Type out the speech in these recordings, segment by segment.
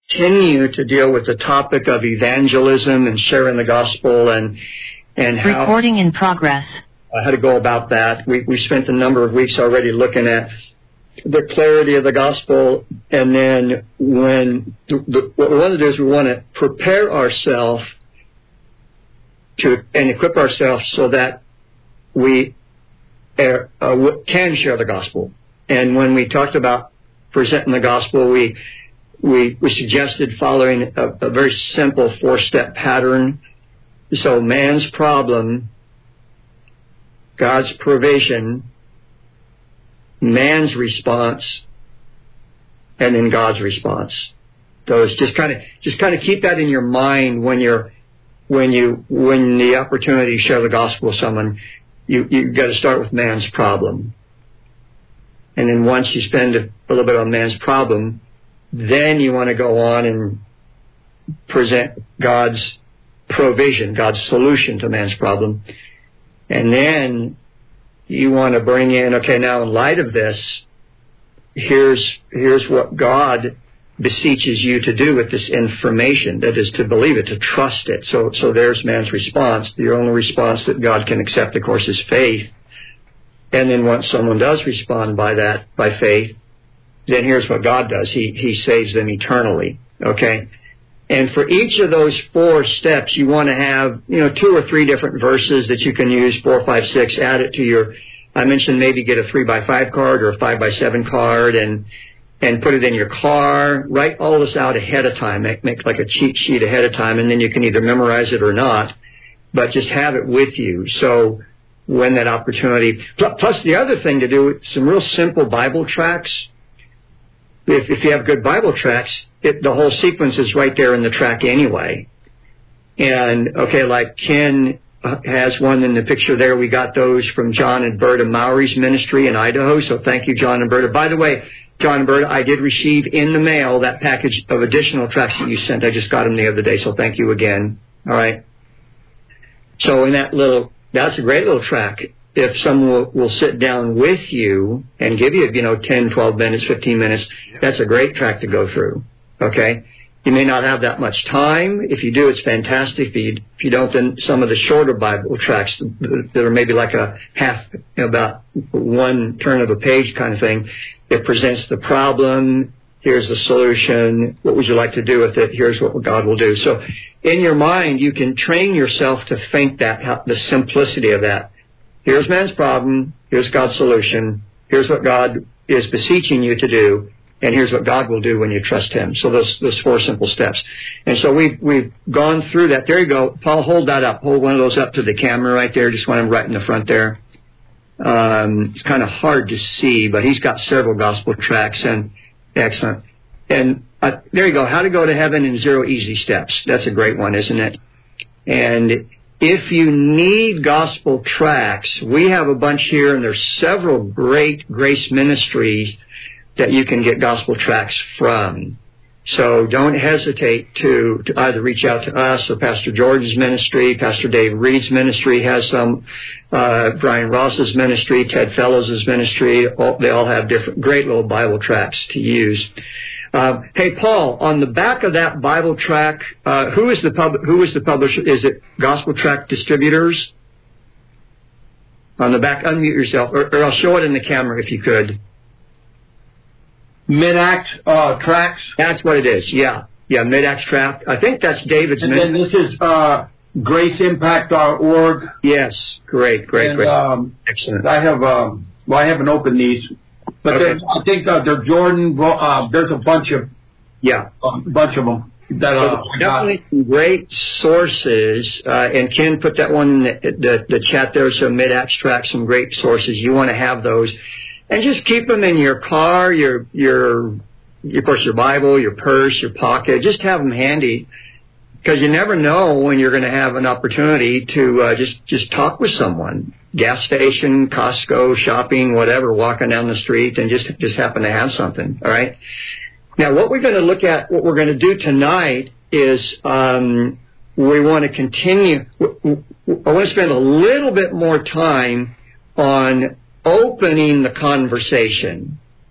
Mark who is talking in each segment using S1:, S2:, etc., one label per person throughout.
S1: continue to deal with the topic of evangelism and sharing the gospel and how...
S2: Recording in progress.
S1: How to go about that. We spent a number of weeks already looking at the clarity of the gospel, and then what we want to do is we want to prepare ourselves and equip ourselves so that we can share the gospel. And when we talked about presenting the gospel, we suggested following a very simple 4-step pattern. So man's problem, God's provision, man's response, and then God's response. Those just kind of keep that in your mind when the opportunity to share the gospel with someone. You've got to start with man's problem, and then once you spend a little bit on man's problem, then you want to go on and present God's provision, God's solution to man's problem. And then you want to bring in, okay, now in light of this, here's what God beseeches you to do with this information, that is to believe it, to trust it. So there's man's response. The only response that God can accept, of course, is faith. And then once someone does respond by faith, then here's what God does. He saves them eternally. Okay? And for each of those 4 steps, you want to have, 2 or 3 different verses that you can use, 4, 5, 6, add it to your, I mentioned maybe get a 3x5 card or a 5x7 card and put it in your car. Write all this out ahead of time. Make like a cheat sheet ahead of time, and then you can either memorize it or not, but just have it with you. So when that opportunity, plus the other thing to do, some real simple Bible tracts. If you have good Bible tracts, the whole sequence is right there in the track anyway. And, okay, like Ken has one in the picture there. We got those from John and Berta Mowry's ministry in Idaho. So thank you, John and Berta. By the way, John and Berta, I did receive in the mail that package of additional tracts that you sent. I just got them the other day, so thank you again. All right. So in that's a great little track. If someone will sit down with you and give you, 10, 12 minutes, 15 minutes, that's a great track to go through. Okay? You may not have that much time. If you do, it's fantastic. If you don't, then some of the shorter Bible tracts that are maybe like a half, about one turn of a page kind of thing, it presents the problem. Here's the solution. What would you like to do with it? Here's what God will do. So in your mind, you can train yourself to think that, the simplicity of that. Here's man's problem. Here's God's solution. Here's what God is beseeching you to do. And here's what God will do when you trust Him. So those 4 simple steps. And so we've gone through that. There you go. Paul, hold that up. Hold one of those up to the camera right there. Just want him right in the front there. It's kind of hard to see, but he's got several gospel tracts, and excellent. And there you go. How to go to heaven in 0 easy steps. That's a great one, isn't it? And if you need gospel tracts, we have a bunch here, and there's several great grace ministries that you can get gospel tracts from. So don't hesitate to either reach out to us or Pastor George's ministry. Pastor Dave Reed's ministry has some. Brian Ross's ministry, Ted Fellows' ministry. They all have different great little Bible tracts to use. Hey, Paul, on the back of that Bible tract, who is the publisher? Is it Gospel Tract Distributors? On the back, unmute yourself, or I'll show it in the camera if you could.
S3: Mid-Acts tracts.
S1: That's what it is. Yeah, Mid-Acts tract. I think that's David's.
S3: And then this is graceimpact.org.
S1: Yes, great. Excellent.
S3: I haven't opened these, but okay. I think they're Jordan. There's a bunch of them.
S1: Definitely some great sources, and Ken put that one in the chat there. So Mid-Acts tract, some great sources. You want to have those. And just keep them in your car, of course, your Bible, your purse, your pocket. Just have them handy, because you never know when you're going to have an opportunity to just talk with someone. Gas station, Costco, shopping, whatever, walking down the street, and just happen to have something. All right. Now, what we're going to do tonight is we want to continue. I want to spend a little bit more time on opening the conversation.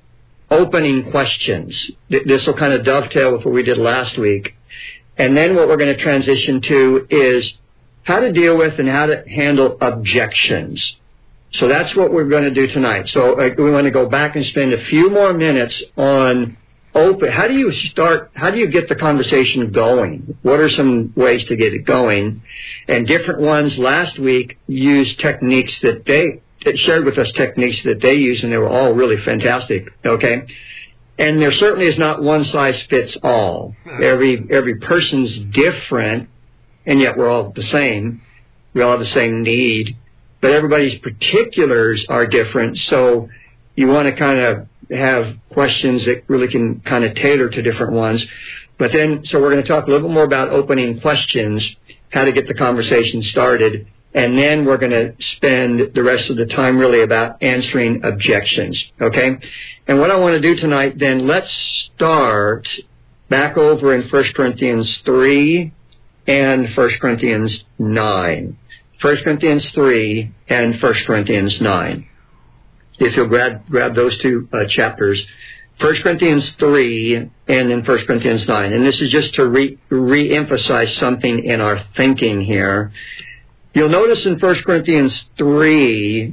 S1: opening questions. This will kind of dovetail with what we did last week. And then what we're going to transition to is how to deal with and how to handle objections. So that's what we're going to do tonight. So we want to go back and spend a few more minutes on how do you get the conversation going? What are some ways to get it going? And different ones last week used techniques that shared with us techniques that they use, and they were all really fantastic, okay? And there certainly is not one size fits all. Every person's different, and yet we're all the same. We all have the same need, but everybody's particulars are different, so you want to kind of have questions that really can kind of tailor to different ones. But then, so we're going to talk a little bit more about opening questions, how to get the conversation started, and then we're going to spend the rest of the time really about answering objections, okay? And what I want to do tonight, then, let's start back over in 1 Corinthians 3 and 1 Corinthians 9. 1 Corinthians 3 and 1 Corinthians 9. If you'll grab those two chapters, 1 Corinthians 3 and then 1 Corinthians 9. And this is just to re-emphasize something in our thinking here. You'll notice in 1 Corinthians 3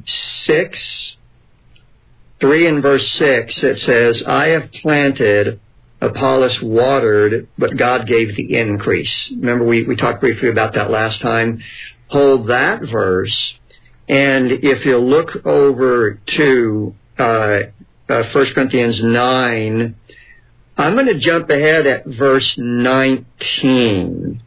S1: and verse 6, it says, I have planted, Apollos watered, but God gave the increase. Remember, we talked briefly about that last time. Hold that verse. And if you look over to 1 Corinthians 9, I'm going to jump ahead at verse 19.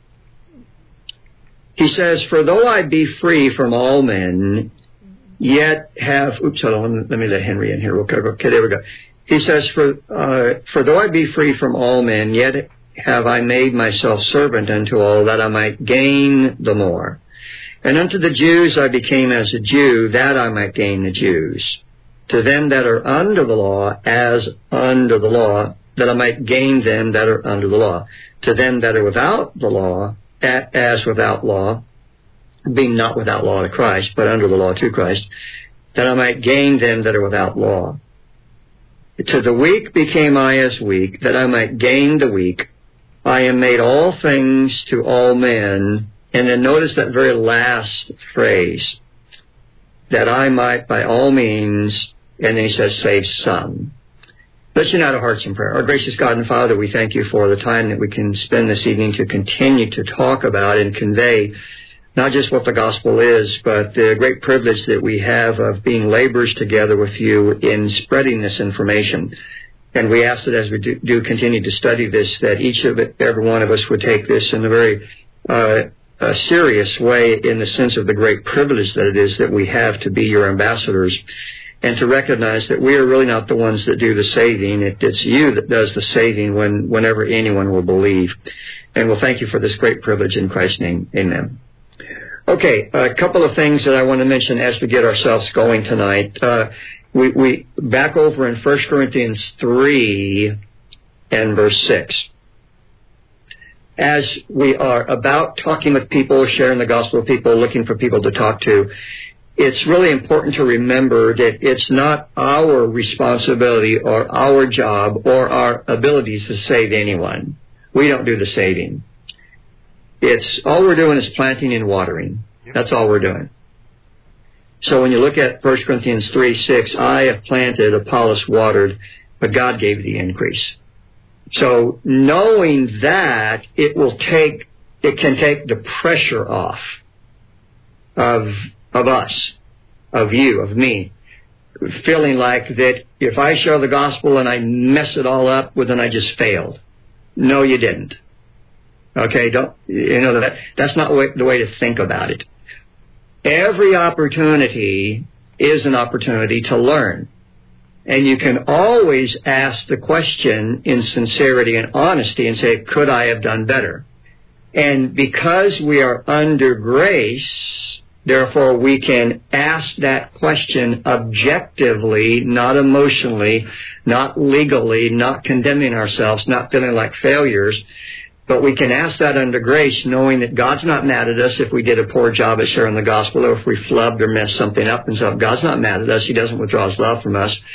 S1: He says, for though I be free from all men, yet have... Oops, hold on, let me let Henry in here. Okay, there we go. He says, for though I be free from all men, yet have I made myself servant unto all, that I might gain the more. And unto the Jews I became as a Jew, that I might gain the Jews. To them that are under the law, as under the law, that I might gain them that are under the law. To them that are without the law, as without law, being not without law to Christ, but under the law to Christ, that I might gain them that are without law. To the weak became I as weak, that I might gain the weak. I am made all things to all men. And then notice that very last phrase, that I might by all means, and then he says, save some. Let's unite our hearts in prayer. Our gracious God and Father, we thank you for the time that we can spend this evening to continue to talk about and convey not just what the gospel is, but the great privilege that we have of being laborers together with you in spreading this information. And we ask that as we do continue to study this, that every one of us would take this in a very a serious way, in the sense of the great privilege that it is that we have to be your ambassadors, and to recognize that we are really not the ones that do the saving. It's you that does the saving whenever anyone will believe. And we'll thank you for this great privilege in Christ's name. Amen. Okay, a couple of things that I want to mention as we get ourselves going tonight. We back over in 1 Corinthians 3 and verse 6. As we are about talking with people, sharing the gospel with people, looking for people to talk to, it's really important to remember that it's not our responsibility or our job or our abilities to save anyone. We don't do the saving. It's all we're doing is planting and watering. That's all we're doing. So when you look at 1 Corinthians 3:6, I have planted, Apollos watered, but God gave the increase. So knowing that, it can take the pressure off of us, of you, of me, feeling like that if I share the gospel and I mess it all up, well, then I just failed. No, you didn't. Okay, that's not the way to think about it. Every opportunity is an opportunity to learn. And you can always ask the question in sincerity and honesty and say, could I have done better? And because we are under grace, therefore we can ask that question objectively, not emotionally, not legally, not condemning ourselves, not feeling like failures. But we can ask that under grace, knowing that God's not mad at us if we did a poor job at sharing the gospel, or if we flubbed or messed something up and stuff. God's not mad at us. He doesn't withdraw his love from us.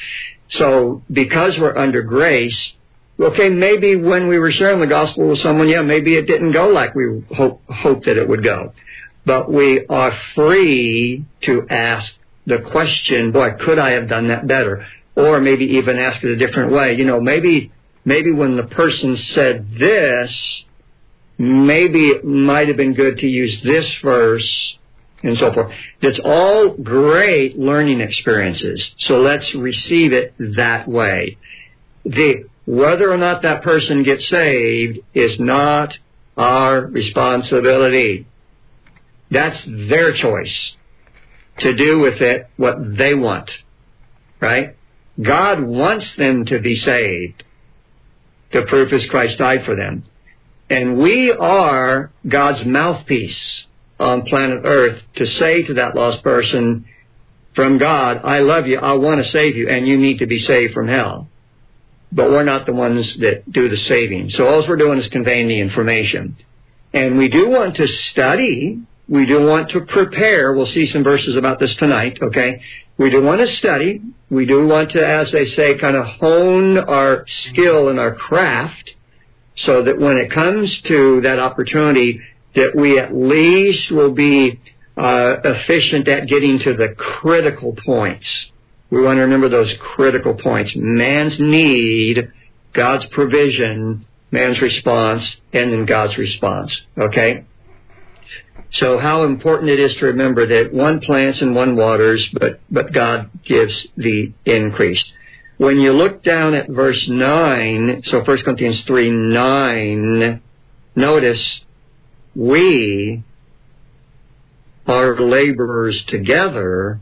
S1: So because we're under grace, okay, maybe when we were sharing the gospel with someone, maybe it didn't go like we hoped that it would go. But we are free to ask the question, boy, could I have done that better? Or maybe even ask it a different way. Maybe when the person said this, maybe it might have been good to use this verse, and so forth. It's all great learning experiences. So let's receive it that way. Whether or not that person gets saved is not our responsibility. That's their choice to do with it what they want, right? God wants them to be saved. The proof is Christ died for them. And we are God's mouthpiece on planet Earth to say to that lost person from God, I love you, I want to save you, and you need to be saved from hell. But we're not the ones that do the saving. So all we're doing is conveying the information. And we do want to study. We do want to prepare. We'll see some verses about this tonight, okay? We do want to study. We do want to, as they say, kind of hone our skill and our craft so that when it comes to that opportunity, that we at least will be efficient at getting to the critical points. We want to remember those critical points. Man's need, God's provision, man's response, and then God's response, okay? So how important it is to remember that one plants and one waters, but God gives the increase. When you look down at verse 9, so 1 Corinthians 3:9, notice, we are laborers together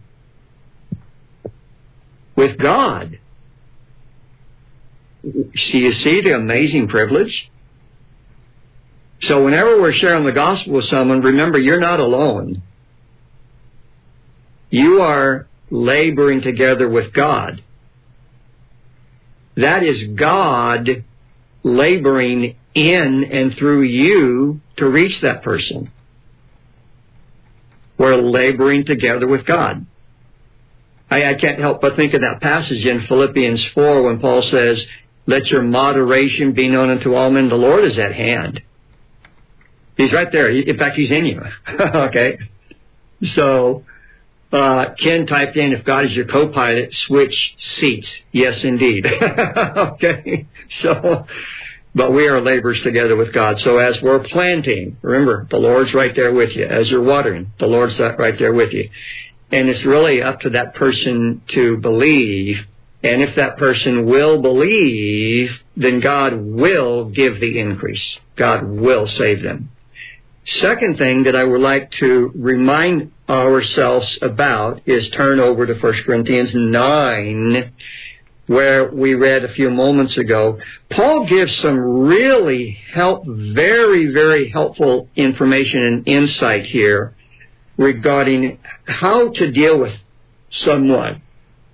S1: with God. So you see the amazing privilege? So whenever we're sharing the gospel with someone, remember, you're not alone. You are laboring together with God. That is God laboring in and through you to reach that person. We're laboring together with God. I can't help but think of that passage in Philippians 4 when Paul says, let your moderation be known unto all men. The Lord is at hand. He's right there. In fact, He's in you. Okay? So, Ken typed in, if God is your co-pilot, switch seats. Yes, indeed. Okay? So, but we are laborers together with God. So as we're planting, remember, the Lord's right there with you. As you're watering, the Lord's right there with you. And it's really up to that person to believe. And if that person will believe, then God will give the increase. God will save them. Second thing that I would like to remind ourselves about is turn over to 1 Corinthians 9, where we read a few moments ago. Paul gives some really very, very helpful information and insight here regarding how to deal with someone.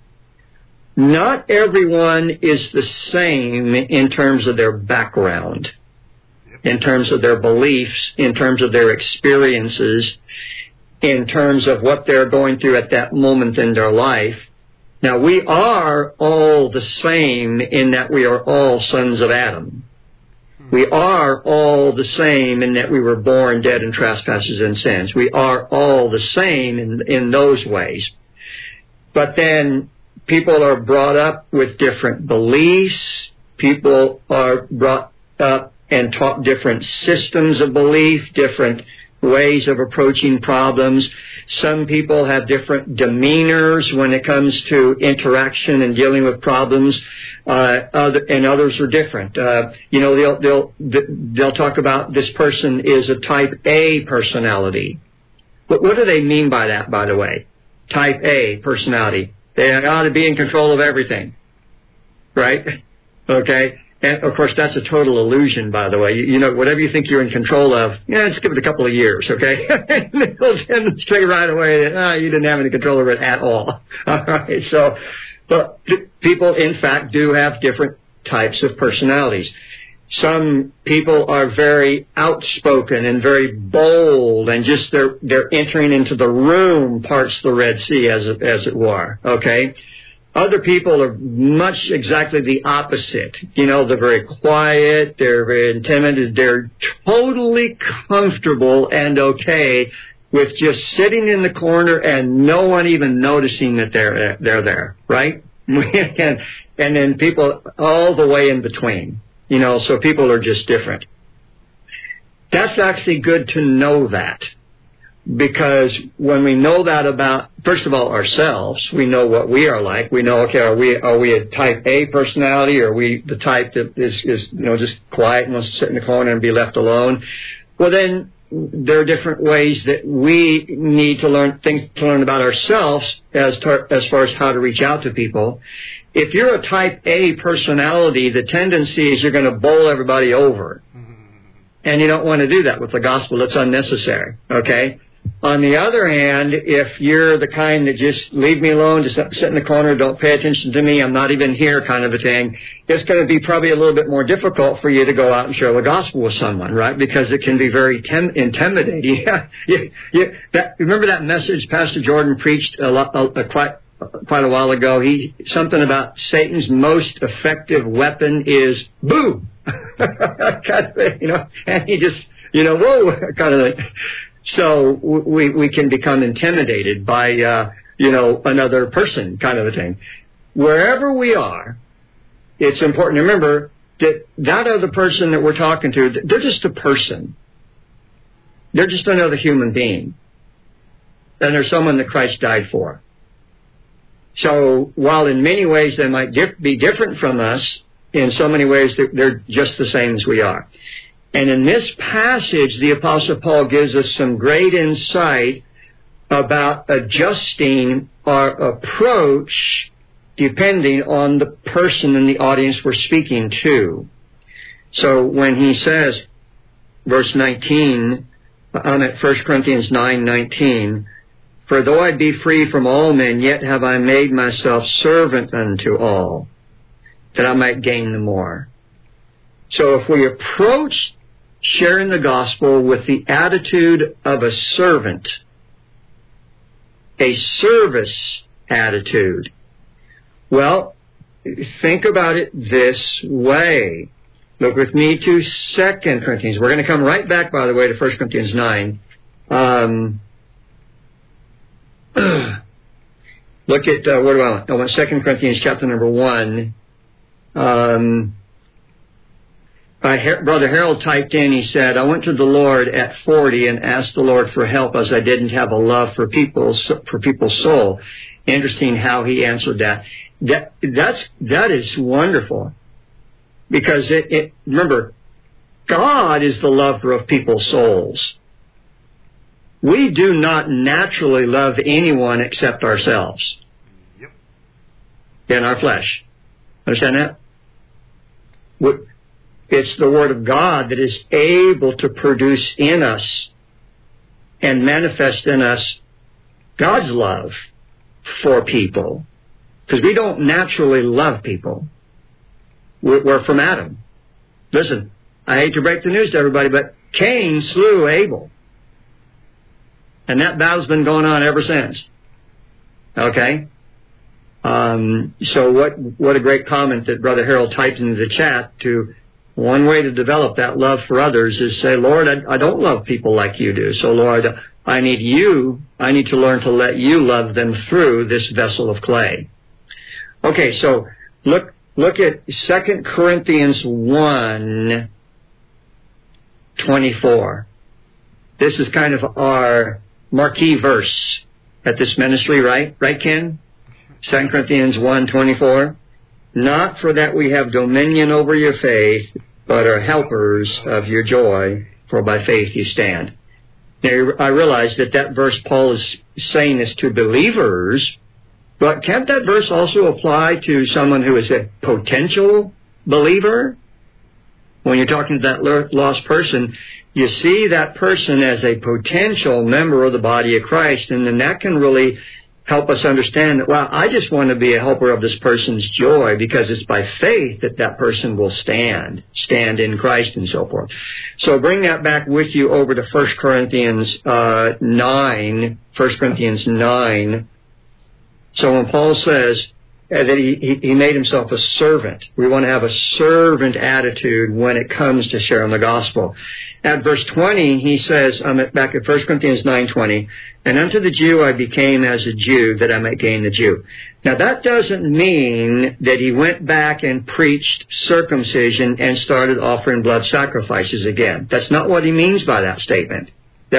S1: Not everyone is the same in terms of their background, in terms of their beliefs, in terms of their experiences, in terms of what they're going through at that moment in their life. Now, we are all the same in that we are all sons of Adam. We are all the same in that we were born dead in trespasses and sins. We are all the same in those ways. But then people are brought up with different beliefs. People are brought up and taught different systems of belief, different ways of approaching problems. Some people have different demeanors when it comes to interaction and dealing with problems, and others are different. They'll talk about this person is a type A personality. But what do they mean by that, by the way? Type A personality. They ought to be in control of everything, right? Okay. And, of course, that's a total illusion, by the way. Whatever you think you're in control of, just give it a couple of years, okay? It'll demonstrate right away that you didn't have any control over it at all. All right, so, but people, in fact, do have different types of personalities. Some people are very outspoken and very bold, and just they're entering into the room parts the Red Sea, as it were, okay? Other people are much exactly the opposite. You know, they're very quiet, they're very intimidated, they're totally comfortable and okay with just sitting in the corner and no one even noticing that they're there, right? And then people all the way in between, you know, so people are just different. That's actually good to know that, because when we know that about, first of all, ourselves, we know what we are like. We know, okay, are we a type A personality, or are we the type that is you know, just quiet and wants to sit in the corner and be left alone? Well, then there are different ways that we need to learn things to learn about ourselves as far as how to reach out to people. If you're a type A personality, the tendency is you're going to bowl everybody over. And you don't want to do that with the gospel. It's unnecessary, okay? On the other hand, if you're the kind that just leave me alone, just sit in the corner, don't pay attention to me, I'm not even here kind of a thing, it's going to be probably a little bit more difficult for you to go out and share the gospel with someone, right? Because it can be very intimidating. Remember that message Pastor Jordan preached quite a while ago? Something about Satan's most effective weapon is boom. Kind of thing, you know, and he just, you know, whoa, kind of thing. So we can become intimidated by, you know, another person kind of a thing. Wherever we are, it's important to remember that other person that we're talking to, they're just a person. They're just another human being. And they're someone that Christ died for. So while in many ways they might be different from us, in so many ways they're just the same as we are. And in this passage, the Apostle Paul gives us some great insight about adjusting our approach depending on the person in the audience we're speaking to. So when he says, verse 19, I'm at 1 Corinthians 9:19, for though I be free from all men, yet have I made myself servant unto all, that I might gain the more. So if we approach sharing the gospel with the attitude of a servant, a service attitude, well, think about it this way. Look with me to 2 Corinthians. We're going to come right back, by the way, to 1 Corinthians 9. Look at, what do I want? I want 2 Corinthians chapter number 1. Brother Harold typed in, he said, I went to the Lord at 40 and asked the Lord for help as I didn't have a love for people's soul. Interesting how he answered that. That is wonderful. Because remember, God is the lover of people's souls. We do not naturally love anyone except ourselves. Yep. In our flesh. Understand that? It's the Word of God that is able to produce in us and manifest in us God's love for people. Because we don't naturally love people. We're from Adam. Listen, I hate to break the news to everybody, but Cain slew Abel. And that battle's been going on ever since. Okay? So what a great comment that Brother Harold typed into the chat. To one way to develop that love for others is say, Lord, I don't love people like you do. So Lord, I need to learn to let you love them through this vessel of clay. Okay, so look at 2 Corinthians 1:24. This is kind of our marquee verse at this ministry, right? Right, Ken? 2 Corinthians 1:24. Not for that we have dominion over your faith, but are helpers of your joy, for by faith you stand. Now, I realize that verse Paul is saying this to believers, but can't that verse also apply to someone who is a potential believer? When you're talking to that lost person, you see that person as a potential member of the body of Christ, and then that can really help us understand that, wow, I just want to be a helper of this person's joy because it's by faith that person will stand in Christ and so forth. So bring that back with you over to 1 Corinthians 9. So when Paul says, that he made himself a servant. We want to have a servant attitude when it comes to sharing the gospel. At verse 20, he says, back at 1 Corinthians 9:20, and unto the Jew I became as a Jew, that I might gain the Jew. Now that doesn't mean that he went back and preached circumcision and started offering blood sacrifices again. That's not what he means by that statement.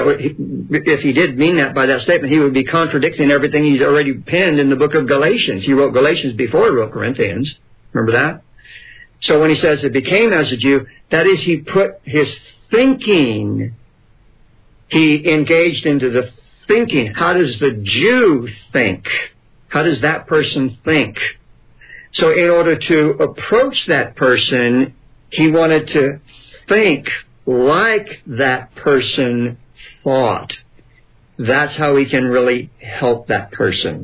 S1: If he did mean that by that statement, he would be contradicting everything he's already penned in the book of Galatians. He wrote Galatians before he wrote Corinthians. Remember that? So when he says it became as a Jew, that is, he put his thinking, he engaged into the thinking. How does the Jew think? How does that person think? So in order to approach that person, he wanted to think like that person thought. That's how he can really help that person.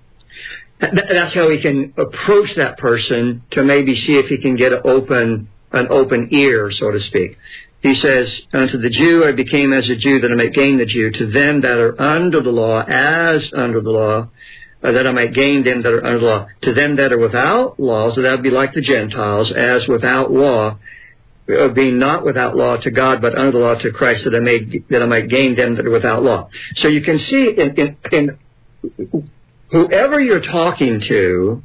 S1: That's how he can approach that person to maybe see if he can get an open ear, so to speak. He says, unto the Jew I became as a Jew, that I might gain the Jew. To them that are under the law, as under the law, that I might gain them that are under the law. To them that are without law, so that would be like the Gentiles, as without law, being not without law to God, but under the law to Christ, that I might gain them that are without law. So you can see in whoever you're talking to,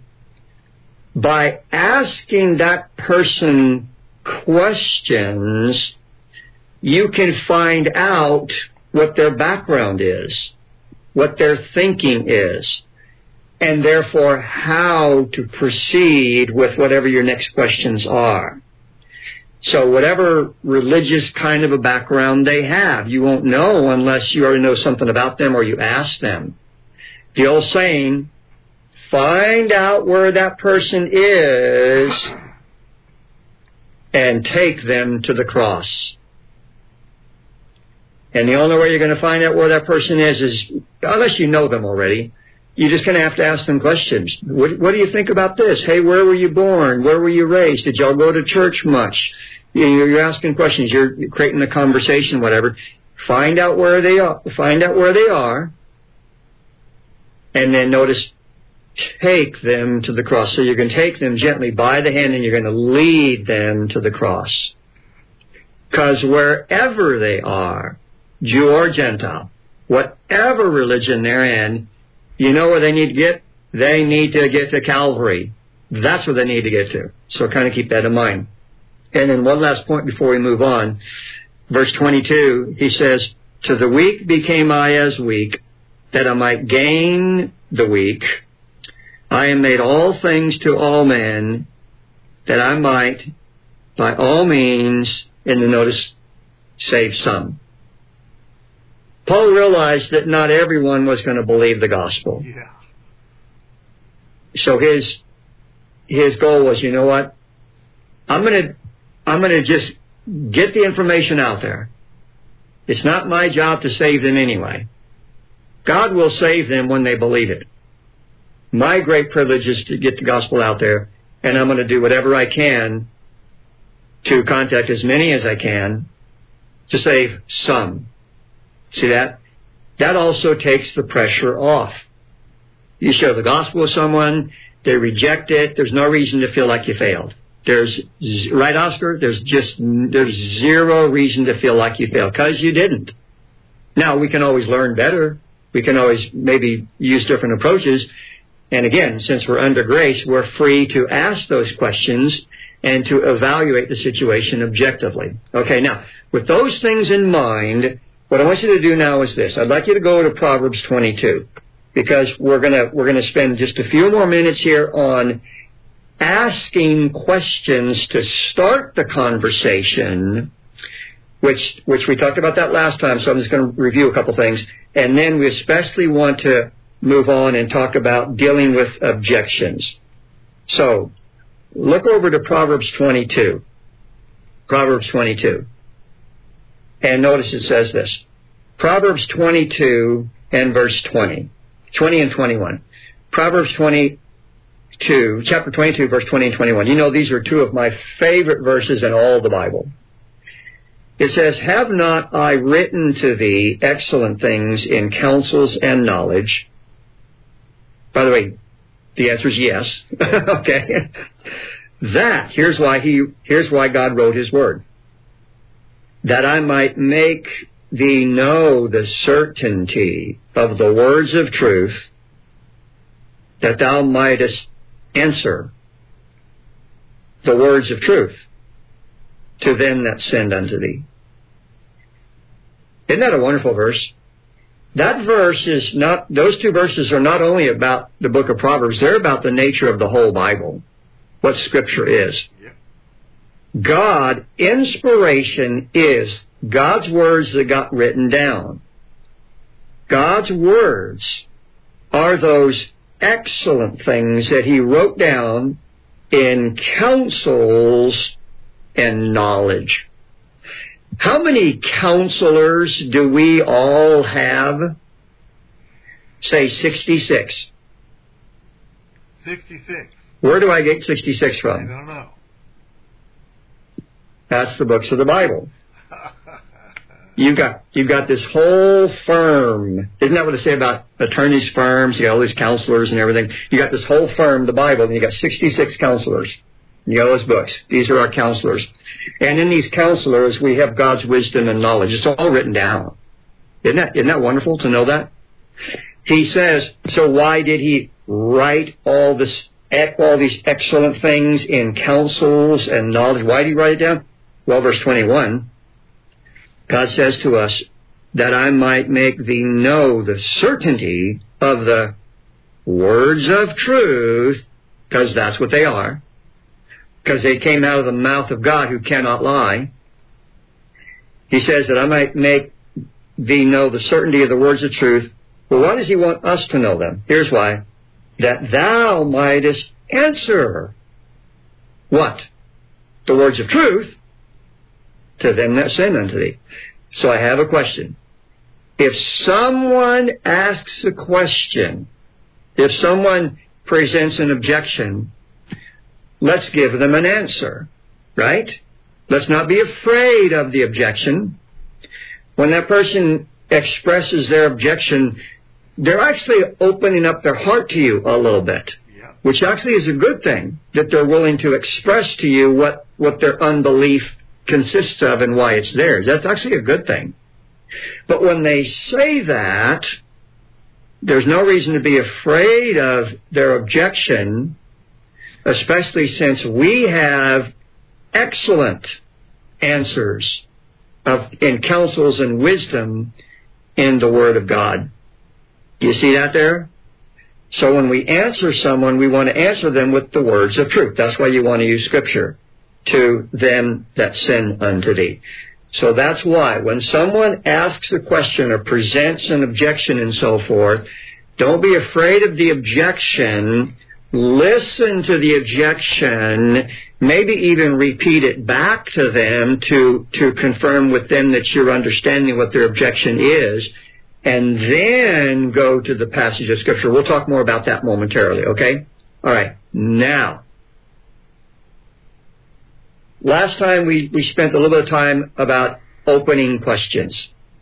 S1: by asking that person questions, you can find out what their background is, what their thinking is, and therefore how to proceed with whatever your next questions are. So whatever religious kind of a background they have, you won't know unless you already know something about them or you ask them. The old saying, find out where that person is and take them to the cross. And the only way you're going to find out where that person is unless you know them already, you're just going to have to ask them questions. What do you think about this? Hey, where were you born? Where were you raised? Did y'all go to church much? You're asking questions. You're creating a conversation, whatever. Find out where they are. Find out where they are. And then notice, take them to the cross. So you're going to take them gently by the hand and you're going to lead them to the cross. Because wherever they are, Jew or Gentile, whatever religion they're in, you know where they need to get? They need to get to Calvary. That's where they need to get to. So kind of keep that in mind. And then one last point before we move on. Verse 22, he says, to the weak became I as weak, that I might gain the weak. I am made all things to all men, that I might, by all means, and then notice, save some. Paul realized that not everyone was going to believe the gospel.
S2: Yeah.
S1: So his goal was, you know what? I'm going to just get the information out there. It's not my job to save them anyway. God will save them when they believe it. My great privilege is to get the gospel out there, and I'm going to do whatever I can to contact as many as I can to save some. See that? That also takes the pressure off. You share the gospel with someone, they reject it, there's no reason to feel like you failed. Right, Oscar? There's zero reason to feel like you failed, because you didn't. Now, we can always learn better. We can always maybe use different approaches. And again, since we're under grace, we're free to ask those questions and to evaluate the situation objectively. Okay, now, with those things in mind, what I want you to do now is this. I'd like you to go to Proverbs 22, because we're gonna spend just a few more minutes here on asking questions to start the conversation, which we talked about that last time, so I'm just going to review a couple things. And then we especially want to move on and talk about dealing with objections. So, look over to Proverbs 22. Proverbs 22. And notice it says this. Proverbs 22 and verse 20. 20 and 21. Proverbs 22, chapter 22, verse 20 and 21. You know, these are two of my favorite verses in all the Bible. It says, have not I written to thee excellent things in counsels and knowledge? By the way, The answer is yes. Okay. Here's why God wrote His Word. That I might make thee know the certainty of the words of truth, that thou mightest answer the words of truth to them that send unto thee. Isn't that a wonderful verse? That verse is not, those two verses are not only about the book of Proverbs, they're about the nature of the whole Bible, what Scripture is. God, inspiration is God's words that got written down. God's words are those excellent things that He wrote down in counsels and knowledge. How many counselors do we all have? Say 66.
S2: 66.
S1: Where do I get 66 from?
S2: I don't know.
S1: That's the books of the Bible. You've got this whole firm. Isn't that what they say about attorneys' firms? You got all these counselors and everything. You got this whole firm, the Bible, and you got 66 counselors. You know those books. These are our counselors. And in these counselors, we have God's wisdom and knowledge. It's all written down. Isn't that wonderful to know that? He says, so why did He write all these excellent things in counsels and knowledge? Why did He write it down? Well, verse 21, God says to us, that I might make thee know the certainty of the words of truth, because that's what they are, because they came out of the mouth of God who cannot lie. He says that I might make thee know the certainty of the words of truth. Well, why does He want us to know them? Here's why. That thou mightest answer what? The words of truth to them that send unto thee. So I have a question. If someone asks a question, if someone presents an objection, let's give them an answer, right? Let's not be afraid of the objection. When that person expresses their objection, they're actually opening up their heart to you a little bit, which actually is a good thing, that they're willing to express to you what their unbelief consists of and why it's theirs. That's actually a good thing. But when they say that, there's no reason to be afraid of their objection, especially since we have excellent answers in counsels and wisdom in the Word of God. Do you see that there? So when we answer someone, we want to answer them with the words of truth. That's why you want to use Scripture. To them that send unto thee. So that's why when someone asks a question or presents an objection and so forth, don't be afraid of the objection. Listen to the objection, maybe even repeat it back to them to confirm with them that you're understanding what their objection is, and then go to the passage of Scripture. We'll talk more about that momentarily, okay? All right, now, last time we spent a little bit of time about opening questions,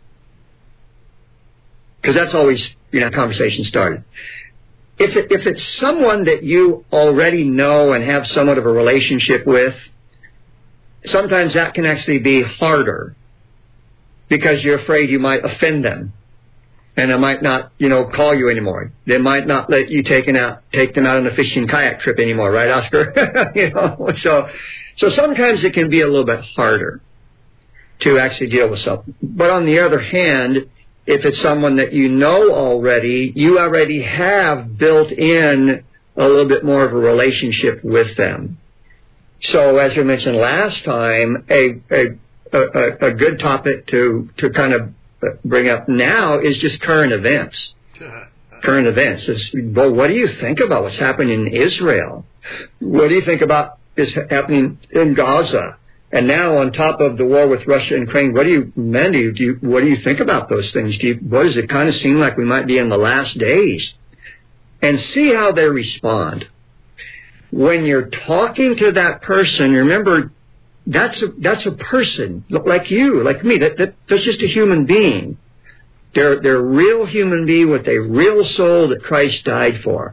S1: because that's always, conversation started. If it's someone that you already know and have somewhat of a relationship with, sometimes that can actually be harder because you're afraid you might offend them. And they might not, call you anymore. They might not let you take them out on a fishing kayak trip anymore, right, Oscar? So sometimes it can be a little bit harder to actually deal with something. But on the other hand, if it's someone that you know already, you already have built in a little bit more of a relationship with them. So as we mentioned last time, a good topic to kind of bring up now is just current events. Current events. Well, what do you think about what's happening in Israel? What do you think about is happening in Gaza? And now on top of the war with Russia and Ukraine, what do you think about those things? What does it kind of seem like we might be in the last days? And see how they respond. When you're talking to that person, remember, that's a person like you, like me. That's just a human being. They're a real human being with a real soul that Christ died for.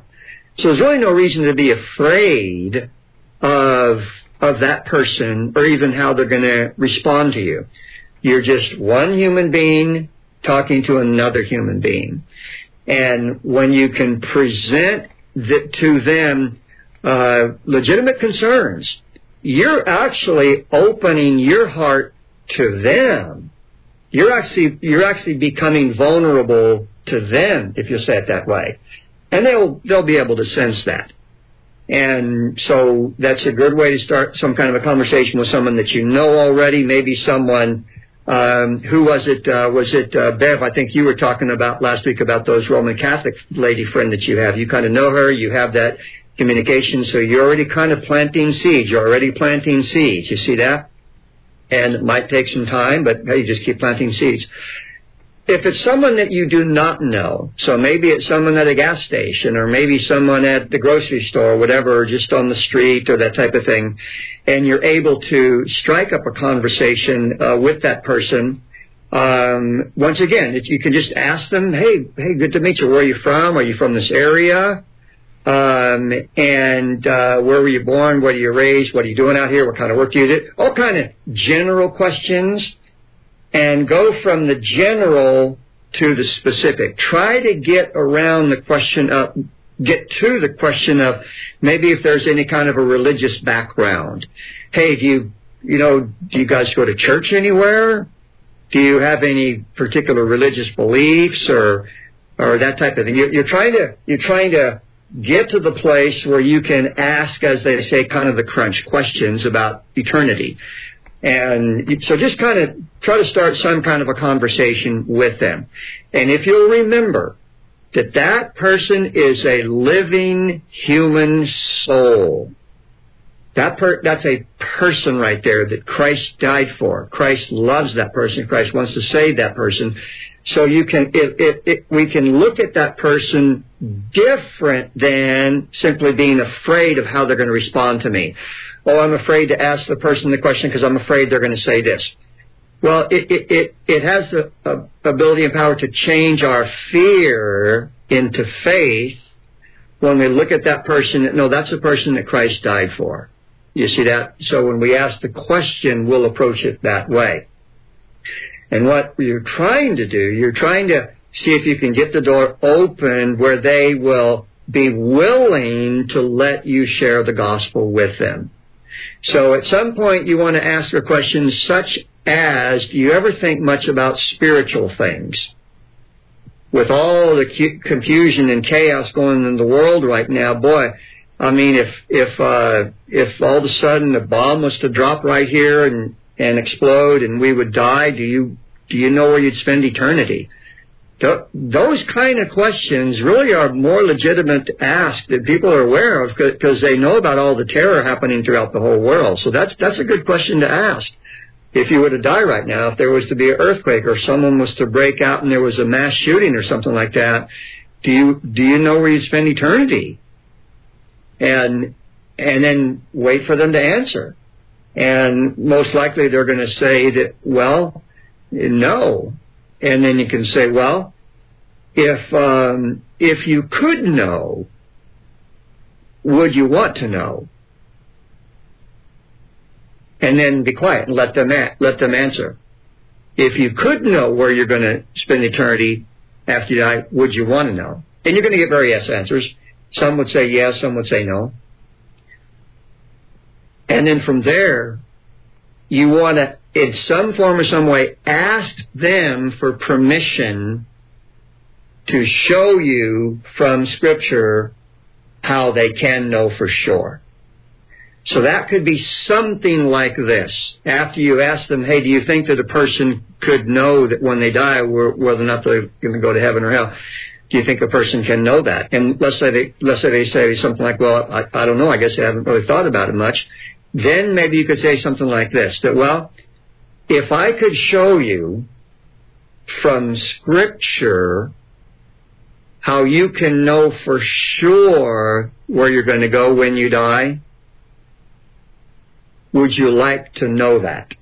S1: So there's really no reason to be afraid of that person or even how they're going to respond to you. You're just one human being talking to another human being. And when you can present to them legitimate concerns, you're actually opening your heart to them. You're actually becoming vulnerable to them, if you say it that way. And they'll be able to sense that. And so that's a good way to start some kind of a conversation with someone that you know already, maybe someone, who was it? Was it Bev? I think you were talking about last week about those Roman Catholic lady friend that you have. You kind of know her, you have that communication, so you're already kind of planting seeds. You're already planting seeds. You see that? And it might take some time, but hey, you just keep planting seeds. If it's someone that you do not know, so maybe it's someone at a gas station or maybe someone at the grocery store or whatever, or just on the street or that type of thing, and you're able to strike up a conversation with that person, once again, you can just ask them, hey, good to meet you. Where are you from? Are you from this area? And where were you born? Where were you raised? What are you doing out here? What kind of work do you do? All kind of general questions. And go from the general to the specific. Try to get around the question of, get to the question of maybe if there's any kind of a religious background. Hey, do you guys go to church anywhere? Do you have any particular religious beliefs or that type of thing? You're trying to get to the place where you can ask, as they say, kind of the crunch questions about eternity. And so just kind of try to start some kind of a conversation with them. And if you'll remember that person is a living human soul, that's a person right there that Christ died for. Christ loves that person. Christ wants to save that person. So we can look at that person different than simply being afraid of how they're going to respond to me. Oh, I'm afraid to ask the person the question because I'm afraid they're going to say this. Well, it has the ability and power to change our fear into faith when we look at that person. No, that's a person that Christ died for. You see that? So when we ask the question, we'll approach it that way. And what you're trying to do, you're trying to see if you can get the door open where they will be willing to let you share the gospel with them. So at some point you want to ask a question such as, do you ever think much about spiritual things? With all the confusion and chaos going on in the world right now, boy, I mean, if all of a sudden a bomb was to drop right here and explode and we would die, do you know where you'd spend eternity? Those kind of questions really are more legitimate to ask that people are aware of because they know about all the terror happening throughout the whole world. So that's a good question to ask. If you were to die right now, if there was to be an earthquake or someone was to break out and there was a mass shooting or something like that, do you know where you'd spend eternity? And then wait for them to answer. And most likely they're going to say that, well, no. And then you can say, well, if you could know, would you want to know? And then be quiet and let them answer. If you could know where you're going to spend eternity after you die, would you want to know? And you're going to get various answers. Some would say yes, some would say no. And then from there, you want to, in some form or some way, ask them for permission to show you from Scripture how they can know for sure. So that could be something like this. After you ask them, hey, do you think that a person could know that when they die, whether or not they're going to go to heaven or hell? Do you think a person can know that? And let's say they say something like, well, I don't know. I guess I haven't really thought about it much. Then maybe you could say something like this, that, well, if I could show you from Scripture how you can know for sure where you're going to go when you die, would you like to know that?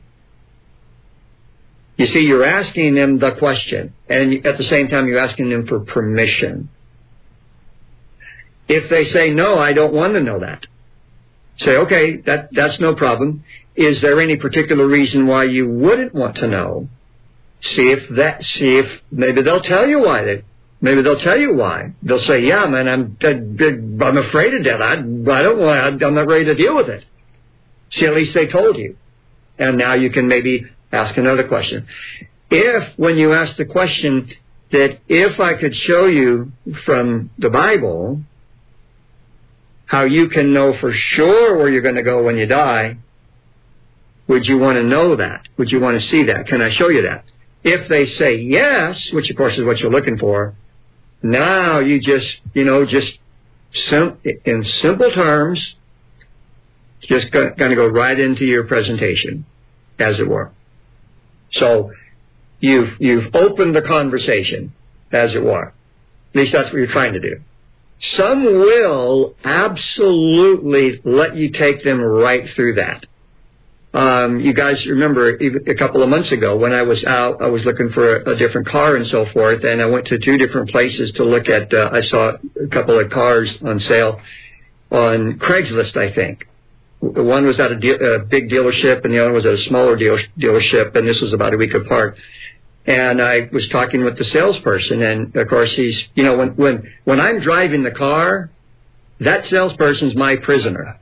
S1: You see, you're asking them the question, and at the same time you're asking them for permission. If they say, no, I don't want to know that, say, okay, that's no problem. Is there any particular reason why you wouldn't want to know? See if maybe they'll tell you why. Maybe they'll tell you why. They'll say, yeah, man, I'm afraid of death. I'm not ready to deal with it. See, at least they told you. And now you can maybe ask another question. If, when you ask the question, that if I could show you from the Bible how you can know for sure where you're going to go when you die, would you want to know that? Would you want to see that? Can I show you that? If they say yes, which of course is what you're looking for, now you in simple terms, just going to go right into your presentation, as it were. So you've opened the conversation, as it were. At least that's what you're trying to do. Some will absolutely let you take them right through that. You guys remember a couple of months ago when I was out, I was looking for a different car and so forth, and I went to 2 different places to look at, I saw a couple of cars on sale on Craigslist, I think. One was at a big dealership and the other was at a smaller dealership, and this was about a week apart. And I was talking with the salesperson, and of course he's, when I'm driving the car, that salesperson's my prisoner.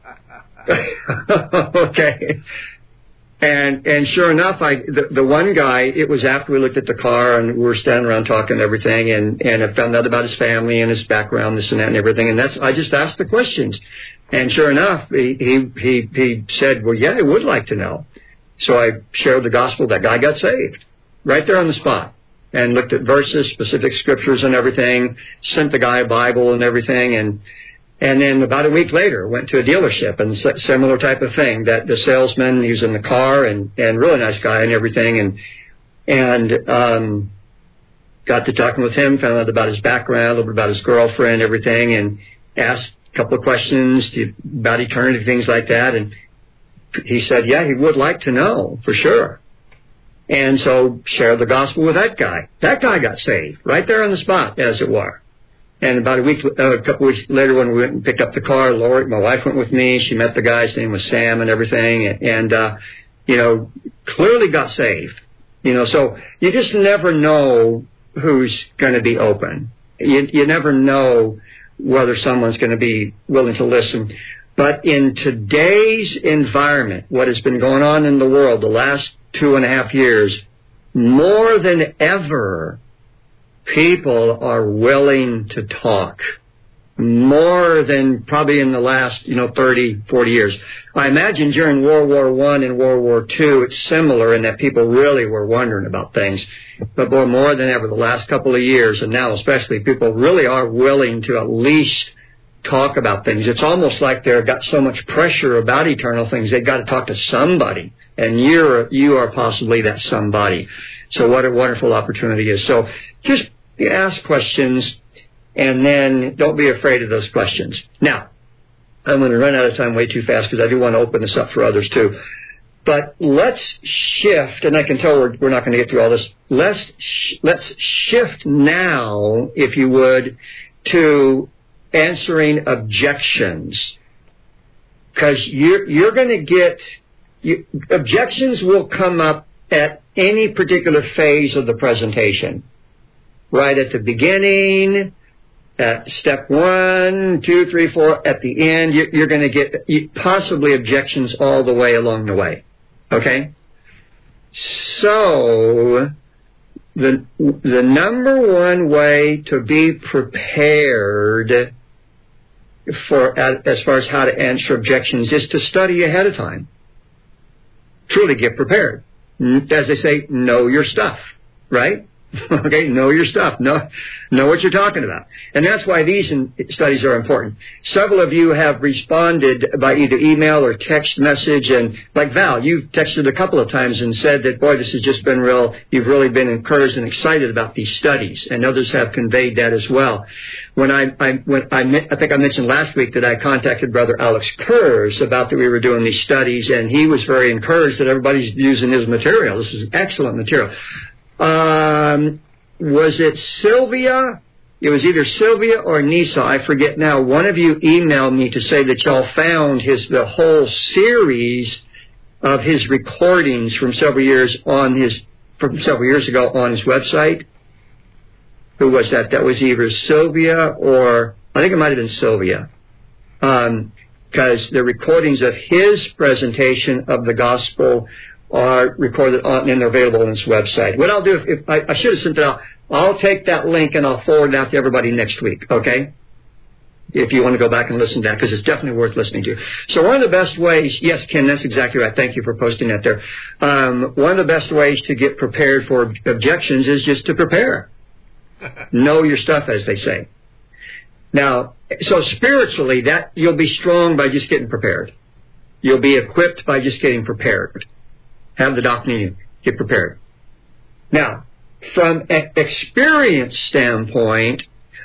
S1: Okay. And sure enough, the one guy, it was after we looked at the car and we were standing around talking and everything, and I found out about his family and his background, this and that and everything, and I just asked the questions. And sure enough, he said, well, yeah, I would like to know. So I shared the gospel. That guy got saved right there on the spot, and looked at verses, specific scriptures and everything, sent the guy a Bible and everything, and then about a week later went to a dealership and similar type of thing, that the salesman, he was in the car and really nice guy and everything, and got to talking with him, found out about his background, a little bit about his girlfriend, everything, and asked a couple of questions about eternity, things like that, and he said, yeah, he would like to know for sure. And so shared the gospel with that guy. That guy got saved right there on the spot, as it were. And about a couple of weeks later, when we went and picked up the car, Lori, my wife, went with me. She met the guy. His name was Sam and everything. And clearly got saved. So you just never know who's going to be open. You never know whether someone's going to be willing to listen. But in today's environment, what has been going on in the world the last 2.5 years, more than ever, people are willing to talk. More than probably in the last, 30, 40 years. I imagine during World War I and World War II, it's similar in that people really were wondering about things. But boy, more than ever, the last couple of years, and now especially, people really are willing to at least talk about things. It's almost like they've got so much pressure about eternal things, they've got to talk to somebody. And you are possibly that somebody. So what a wonderful opportunity is. So just ask questions, and then don't be afraid of those questions. Now, I'm going to run out of time way too fast because I do want to open this up for others too. But let's shift, and I can tell we're not going to get through all this. Let's shift now, if you would, to answering objections. Because you're going to get... objections will come up at any particular phase of the presentation. Right at the beginning, at step 1, 2, 3, 4, at the end, you're going to get possibly objections all the way along the way. Okay? So, the number one way to be prepared as far as how to answer objections is to study ahead of time. Truly get prepared. As they say, know your stuff, right? Okay, know your stuff. Know what you're talking about. And that's why these studies are important. Several of you have responded by either email or text message, and like Val, you've texted a couple of times and said that, boy, this has just been you've really been encouraged and excited about these studies, and others have conveyed that as well. When I think I mentioned last week that I contacted Brother Alex Kurz about that we were doing these studies, and he was very encouraged that everybody's using his material. This is excellent material. Was it Sylvia it was either Sylvia or Nisa, I forget now. One of you emailed me to say that y'all found the whole series of his recordings from several years ago on his website. Who was that? That was either Sylvia or I think it might have been Sylvia. Because the recordings of his presentation of the gospel are recorded and they're available on his website. What I'll do, if I should have sent it out, I'll take that link and I'll forward it out to everybody next week, okay? If you want to go back and listen to that, because it's definitely worth listening to. So one of the best ways, yes, Ken, that's exactly right. Thank you for posting that there. One of the best ways to get prepared for objections is just to prepare. Know your stuff, as they say. Now, so spiritually, that you'll be strong by just getting prepared. You'll be equipped by just getting prepared. Have the doctrine in you. Get prepared. Now, from an experience standpoint,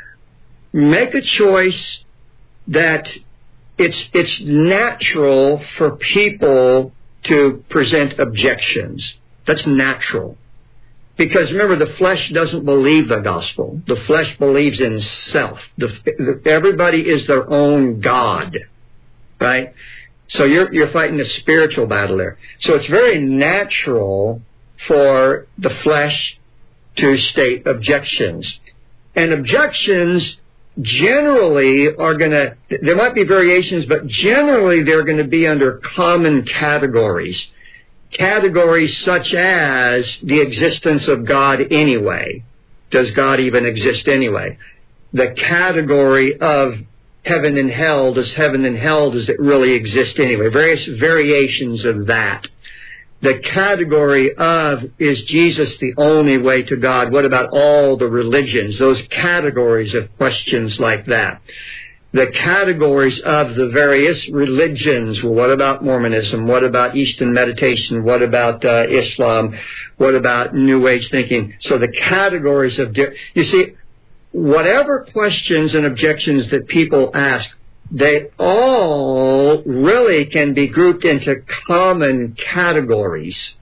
S1: make a choice that it's natural for people to present objections. That's natural. Because remember, the flesh doesn't believe the gospel. The flesh believes in self. Everybody is their own God, right? So you're fighting a spiritual battle there. So it's very natural for the flesh to state objections. And objections generally are there might be variations, but generally they're going to be under common categories. Categories such as the existence of God anyway. Does God even exist anyway? The category of heaven and hell. Does heaven and hell, does it really exist anyway? Various variations of that. The category of, is Jesus the only way to God? What about all the religions? Those categories of questions like that. The categories of the various religions. Well, what about Mormonism? What about Eastern meditation? What about Islam? What about New Age thinking? So the categories of... You see, whatever questions and objections that people ask, they all really can be grouped into common categories.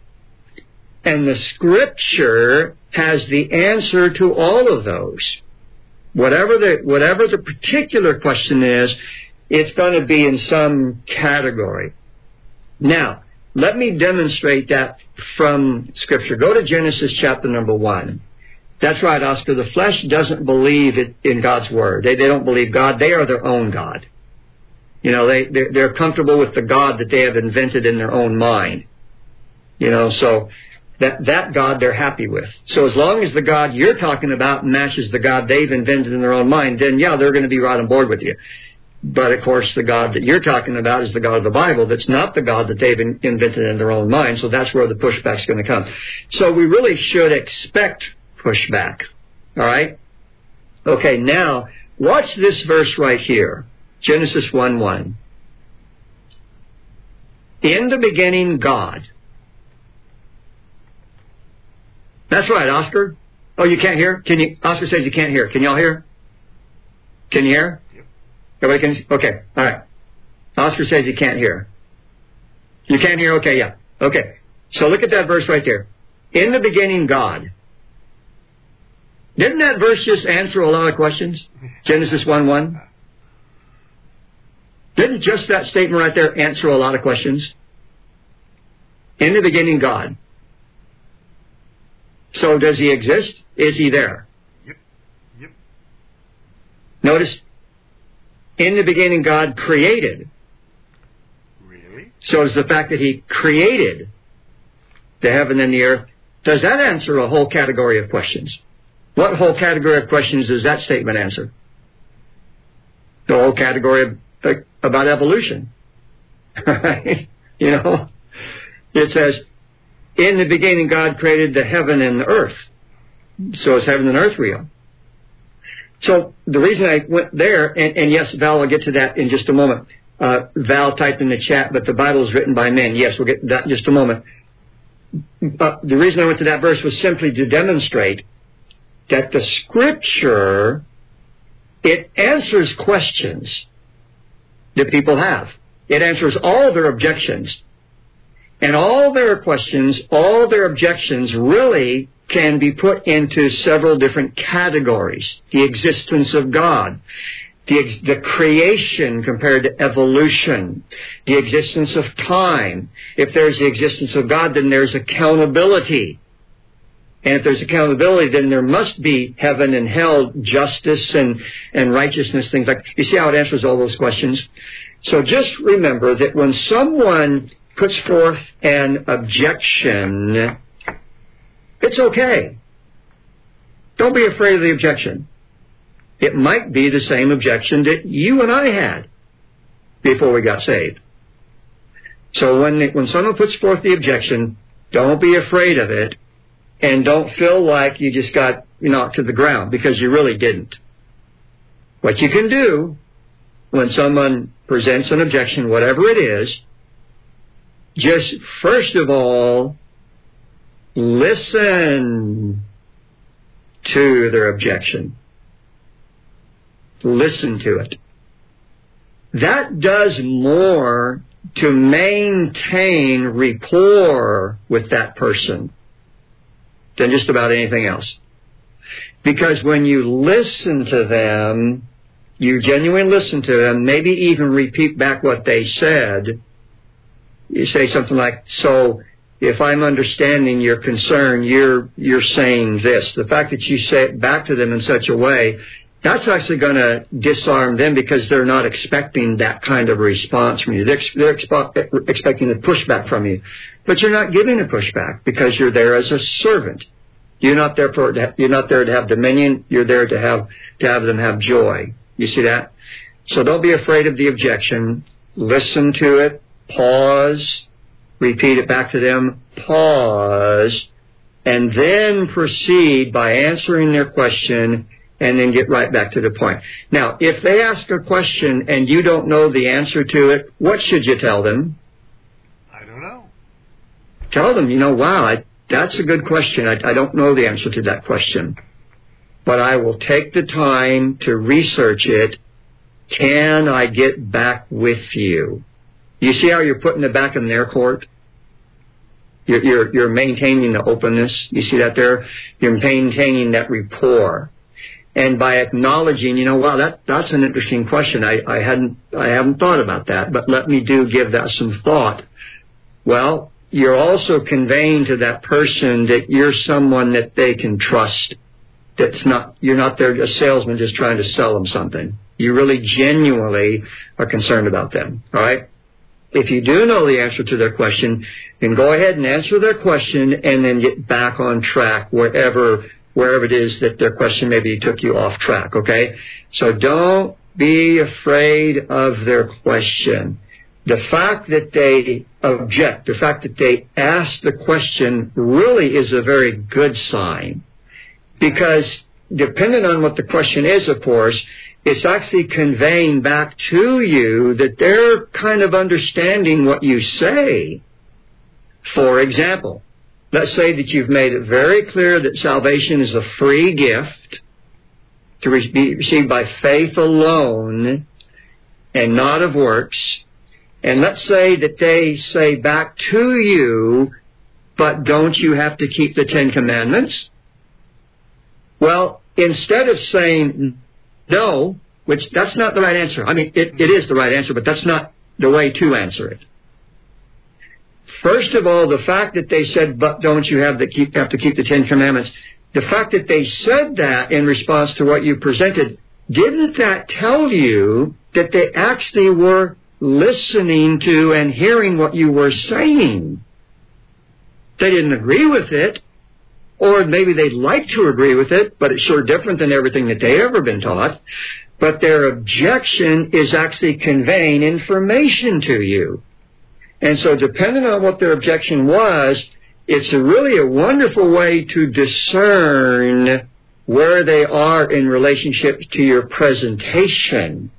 S1: And the Scripture has the answer to all of those. Whatever the particular question is, it's going to be in some category. Now, let me demonstrate that from Scripture. Go to Genesis chapter number 1. That's right, Oscar. The flesh doesn't believe in God's Word. They don't believe God. They are their own God. You know, they're comfortable with the God that they have invented in their own mind. You know, so that God they're happy with. So as long as the God you're talking about matches the God they've invented in their own mind, then yeah, they're going to be right on board with you. But of course, the God that you're talking about is the God of the Bible. That's not the God that they've invented in their own mind. So that's where the pushback's going to come. So we really should expect pushback. All right? Okay, now, watch this verse right here. Genesis 1:1. In the beginning, God. That's right, Oscar. Oh, you can't hear? Oscar says you can't hear. Can y'all hear? Can you hear? Yep. Everybody can? Okay, all right. Oscar says you can't hear. You can't hear? Okay, yeah. Okay. So look at that verse right there. In the beginning, God. Didn't that verse just answer a lot of questions? Genesis 1:1. Didn't just that statement right there answer a lot of questions? In the beginning, God. So does he exist? Is he there? Yep. Notice, in the beginning, God created. Really? So does the fact that he created the heaven and the earth, does that answer a whole category of questions? What whole category of questions does that statement answer? The whole category about evolution. Right? You know? It says, in the beginning God created the heaven and the earth. So is heaven and earth real? So the reason I went there, and yes, Val, I'll get to that in just a moment. Val typed in the chat, but the Bible is written by men. Yes, we'll get to that in just a moment. The reason I went to that verse was simply to demonstrate that the Scripture, it answers questions that people have. It answers all their objections. And all their questions, all their objections really can be put into several different categories. The existence of God, the creation compared to evolution, the existence of time. If there's the existence of God, then there's accountability. And if there's accountability, then there must be heaven and hell, justice and righteousness, things like that. You see how it answers all those questions? So just remember that when someone puts forth an objection, it's okay. Don't be afraid of the objection. It might be the same objection that you and I had before we got saved. So when someone puts forth the objection, don't be afraid of it, and don't feel like you just got knocked to the ground, because you really didn't. What you can do when someone presents an objection, whatever it is, just first of all, listen to their objection. Listen to it. That does more to maintain rapport with that person than just about anything else. Because when you listen to them, you genuinely listen to them, maybe even repeat back what they said. You say something like, so if I'm understanding your concern, you're saying this. The fact that you say it back to them in such a way, that's actually going to disarm them, because they're not expecting that kind of response from you. They're expecting a pushback from you. But you're not giving a pushback, because you're there as a servant. You're not there to have dominion. You're there to have them have joy. You see that? So don't be afraid of the objection. Listen to it. Pause. Repeat it back to them. Pause. And then proceed by answering their question, and then get right back to the point. Now, if they ask a question and you don't know the answer to it, what should you tell them?
S2: I don't know.
S1: Tell them, wow, that's a good question. I don't know the answer to that question. But I will take the time to research it. Can I get back with you? You see how you're putting it back in their court? You're maintaining the openness. You see that there? You're maintaining that rapport. And by acknowledging, wow, that's an interesting question. I haven't thought about that, but let me give that some thought. Well, you're also conveying to that person that you're someone that they can trust. You're not there a salesman just trying to sell them something. You really genuinely are concerned about them. All right? If you do know the answer to their question, then go ahead and answer their question, and then get back on track wherever it is that their question maybe took you off track, okay? So don't be afraid of their question. The fact that they object, the fact that they ask the question really is a very good sign. Because depending on what the question is, of course, it's actually conveying back to you that they're kind of understanding what you say. For example, let's say that you've made it very clear that salvation is a free gift to be received by faith alone and not of works. And let's say that they say back to you, but don't you have to keep the 10 Commandments? Well, instead of saying no, which that's not the right answer. I mean, it is the right answer, but that's not the way to answer it. First of all, the fact that they said, but don't you have to keep the 10 Commandments, the fact that they said that in response to what you presented, didn't that tell you that they actually were listening to and hearing what you were saying? They didn't agree with it, or maybe they'd like to agree with it, but it's sure different than everything that they've ever been taught. But their objection is actually conveying information to you. And so depending on what their objection was, it's really a wonderful way to discern where they are in relationship to your presentation.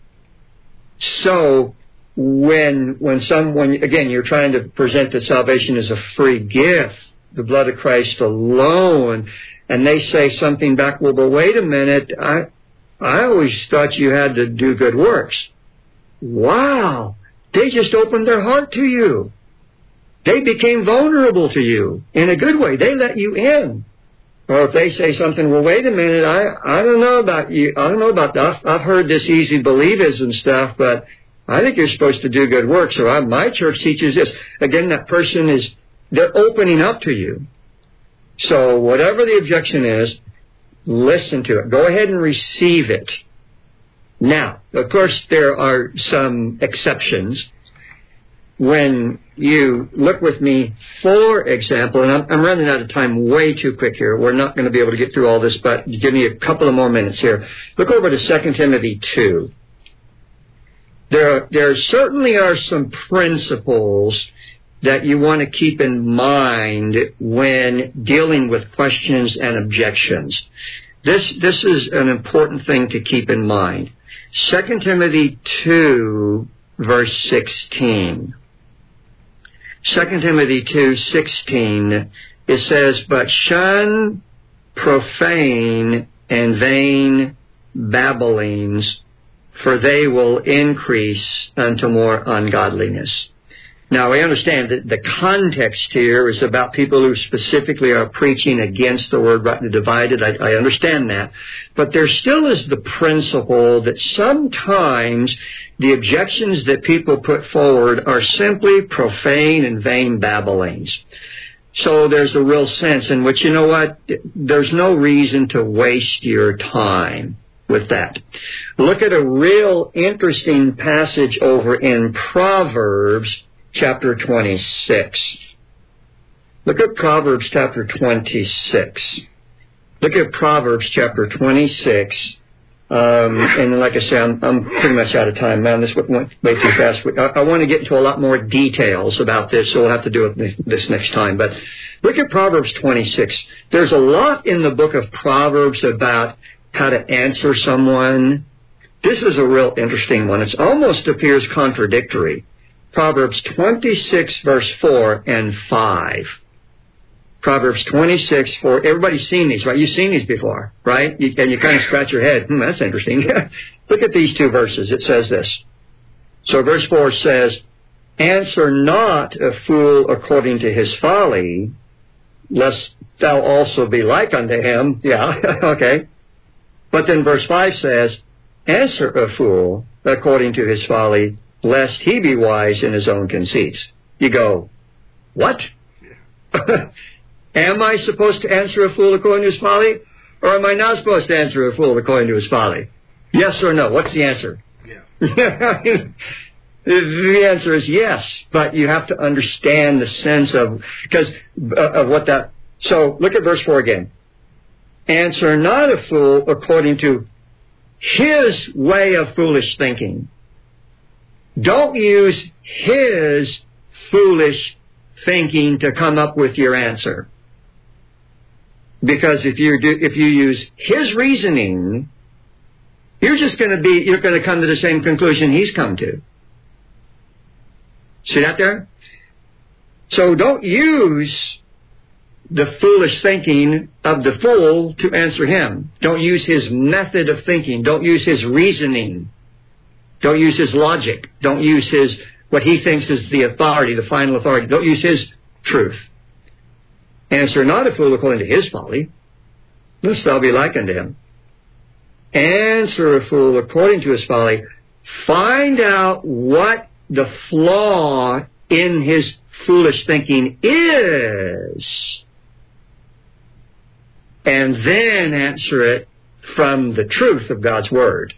S1: So when someone, again, you're trying to present that salvation as a free gift, the blood of Christ alone, and they say something back, well, but wait a minute, I always thought you had to do good works. Wow! They just opened their heart to you. They became vulnerable to you in a good way. They let you in. Or if they say something, well, wait a minute, I don't know about you. I don't know about that. I've heard this easy believism stuff, but I think you're supposed to do good works. Or my church teaches this. Again, that person they're opening up to you. So whatever the objection is, listen to it. Go ahead and receive it. Now, of course, there are some exceptions. When you look with me, for example, and I'm running out of time way too quick here. We're not going to be able to get through all this, but give me a couple of more minutes here. Look over to 2 Timothy 2. There certainly are some principles that you want to keep in mind when dealing with questions and objections. This is an important thing to keep in mind. 2 Timothy 2, verse 16. 2 Timothy 2:16, it says, "But shun profane and vain babblings, for they will increase unto more ungodliness." Now, I understand that the context here is about people who specifically are preaching against the word rightly divided. I understand that. But there still is the principle that sometimes the objections that people put forward are simply profane and vain babblings. So there's a real sense in which, you know what, there's no reason to waste your time with that. Look at a real interesting passage over in Proverbs chapter 26. Look at Proverbs chapter 26. Look at Proverbs chapter 26. And like I say, I'm pretty much out of time. Man, this went way too fast. I want to get into a lot more details about this, so we'll have to do it this next time. But look at Proverbs 26. There's a lot in the book of Proverbs about how to answer someone. This is a real interesting one. It almost appears contradictory. Proverbs 26, verse 4 and 5. Proverbs 26, 4. Everybody's seen these, right? You've seen these before, right? And you kind of scratch your head. That's interesting. Look at these two verses. It says this. So verse 4 says, "Answer not a fool according to his folly, lest thou also be like unto him." Yeah, okay. But then verse 5 says, "Answer a fool according to his folly, lest he be wise in his own conceits." You go, what? Yeah. Am I supposed to answer a fool according to his folly? Or am I not supposed to answer a fool according to his folly? Yes or no? What's the answer? Yeah. The answer is yes, but you have to understand the sense of what that... So look at verse 4 again. "Answer not a fool according to his way of foolish thinking." Don't use his foolish thinking to come up with your answer. Because if you use his reasoning, you're going to come to the same conclusion he's come to. See that there? So don't use the foolish thinking of the fool to answer him. Don't use his method of thinking. Don't use his reasoning. Don't use his logic. Don't use what he thinks is the authority, the final authority. Don't use his truth. Answer not a fool according to his folly, lest thou be like unto him. Answer a fool according to his folly. Find out what the flaw in his foolish thinking is, and then answer it from the truth of God's Word.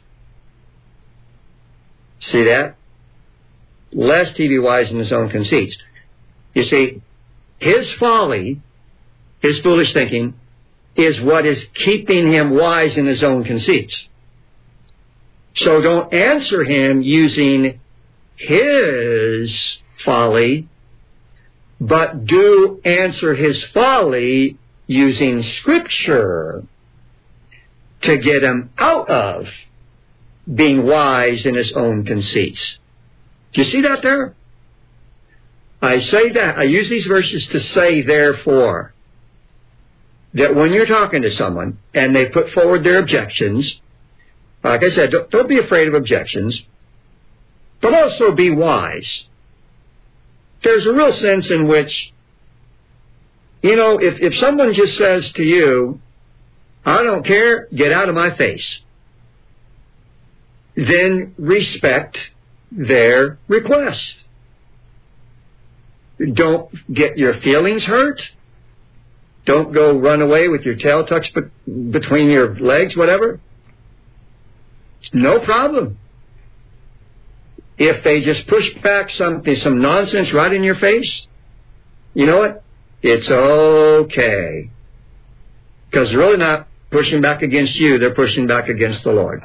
S1: See that? Lest he be wise in his own conceits. You see, his folly, his foolish thinking, is what is keeping him wise in his own conceits. So don't answer him using his folly, but do answer his folly using Scripture to get him out of being wise in his own conceits. Do you see that there? I say that. I use these verses to say, therefore, that when you're talking to someone and they put forward their objections, like I said, don't be afraid of objections, but also be wise. There's a real sense in which if someone just says to you, I don't care, get out of my face, then respect their request. Don't get your feelings hurt. Don't go run away with your tail tucked between your legs, whatever. No problem. If they just push back some nonsense right in your face, you know what? It's okay. Because they're really not pushing back against you. They're pushing back against the Lord.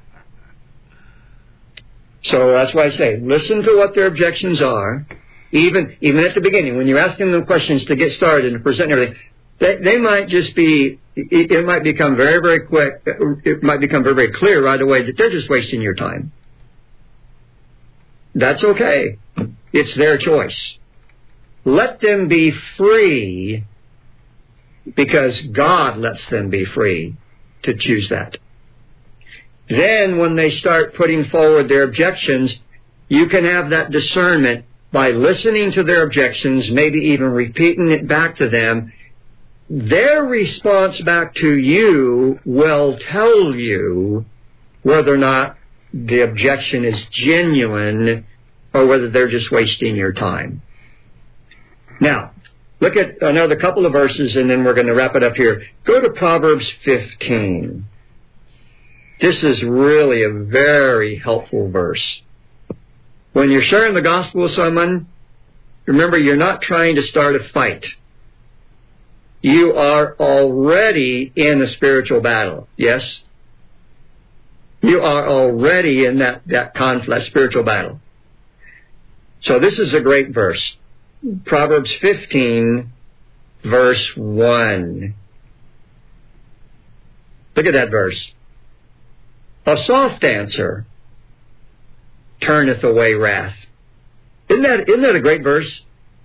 S1: So that's why I say, listen to what their objections are. Even at the beginning, when you're asking them questions to get started and present everything, they might just be, it might become very, very quick, it might become very, very clear right away that they're just wasting your time. That's okay. It's their choice. Let them be free because God lets them be free to choose that. Then when they start putting forward their objections, you can have that discernment by listening to their objections, maybe even repeating it back to them. Their response back to you will tell you whether or not the objection is genuine or whether they're just wasting your time. Now, look at another couple of verses and then we're going to wrap it up here. Go to Proverbs 15. This is really a very helpful verse. When you're sharing the gospel with someone, remember you're not trying to start a fight. You are already in a spiritual battle. Yes? You are already in that conflict, spiritual battle. So this is a great verse. Proverbs 15, verse 1. Look at that verse. A soft answer turneth away wrath. Isn't that a great verse?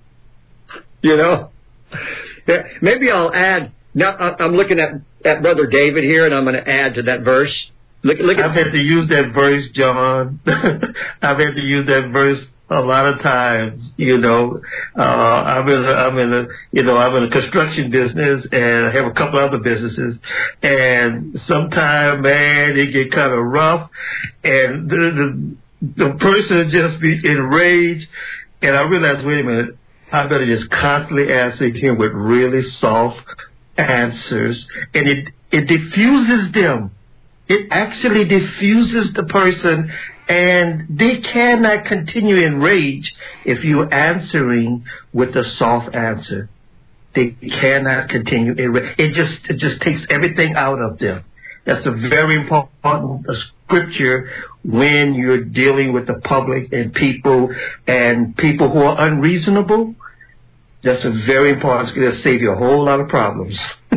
S1: Maybe I'll add. Now I'm looking at Brother David here, and I'm going to add to that verse. Look
S4: I've had to use that verse, John. I've had to use that verse a lot of times. I'm in a construction business, and I have a couple other businesses. And sometimes, man, it get kind of rough, and the person just be enraged, and I realized, wait a minute, I better just constantly answer him with really soft answers, and it diffuses them. It actually diffuses the person, and they cannot continue in rage if you're answering with a soft answer. They cannot continue in rage. It just takes everything out of them. That's a very important scripture when you're dealing with the public and people who are unreasonable. That's a very important scripture. It'll save you a whole lot of problems.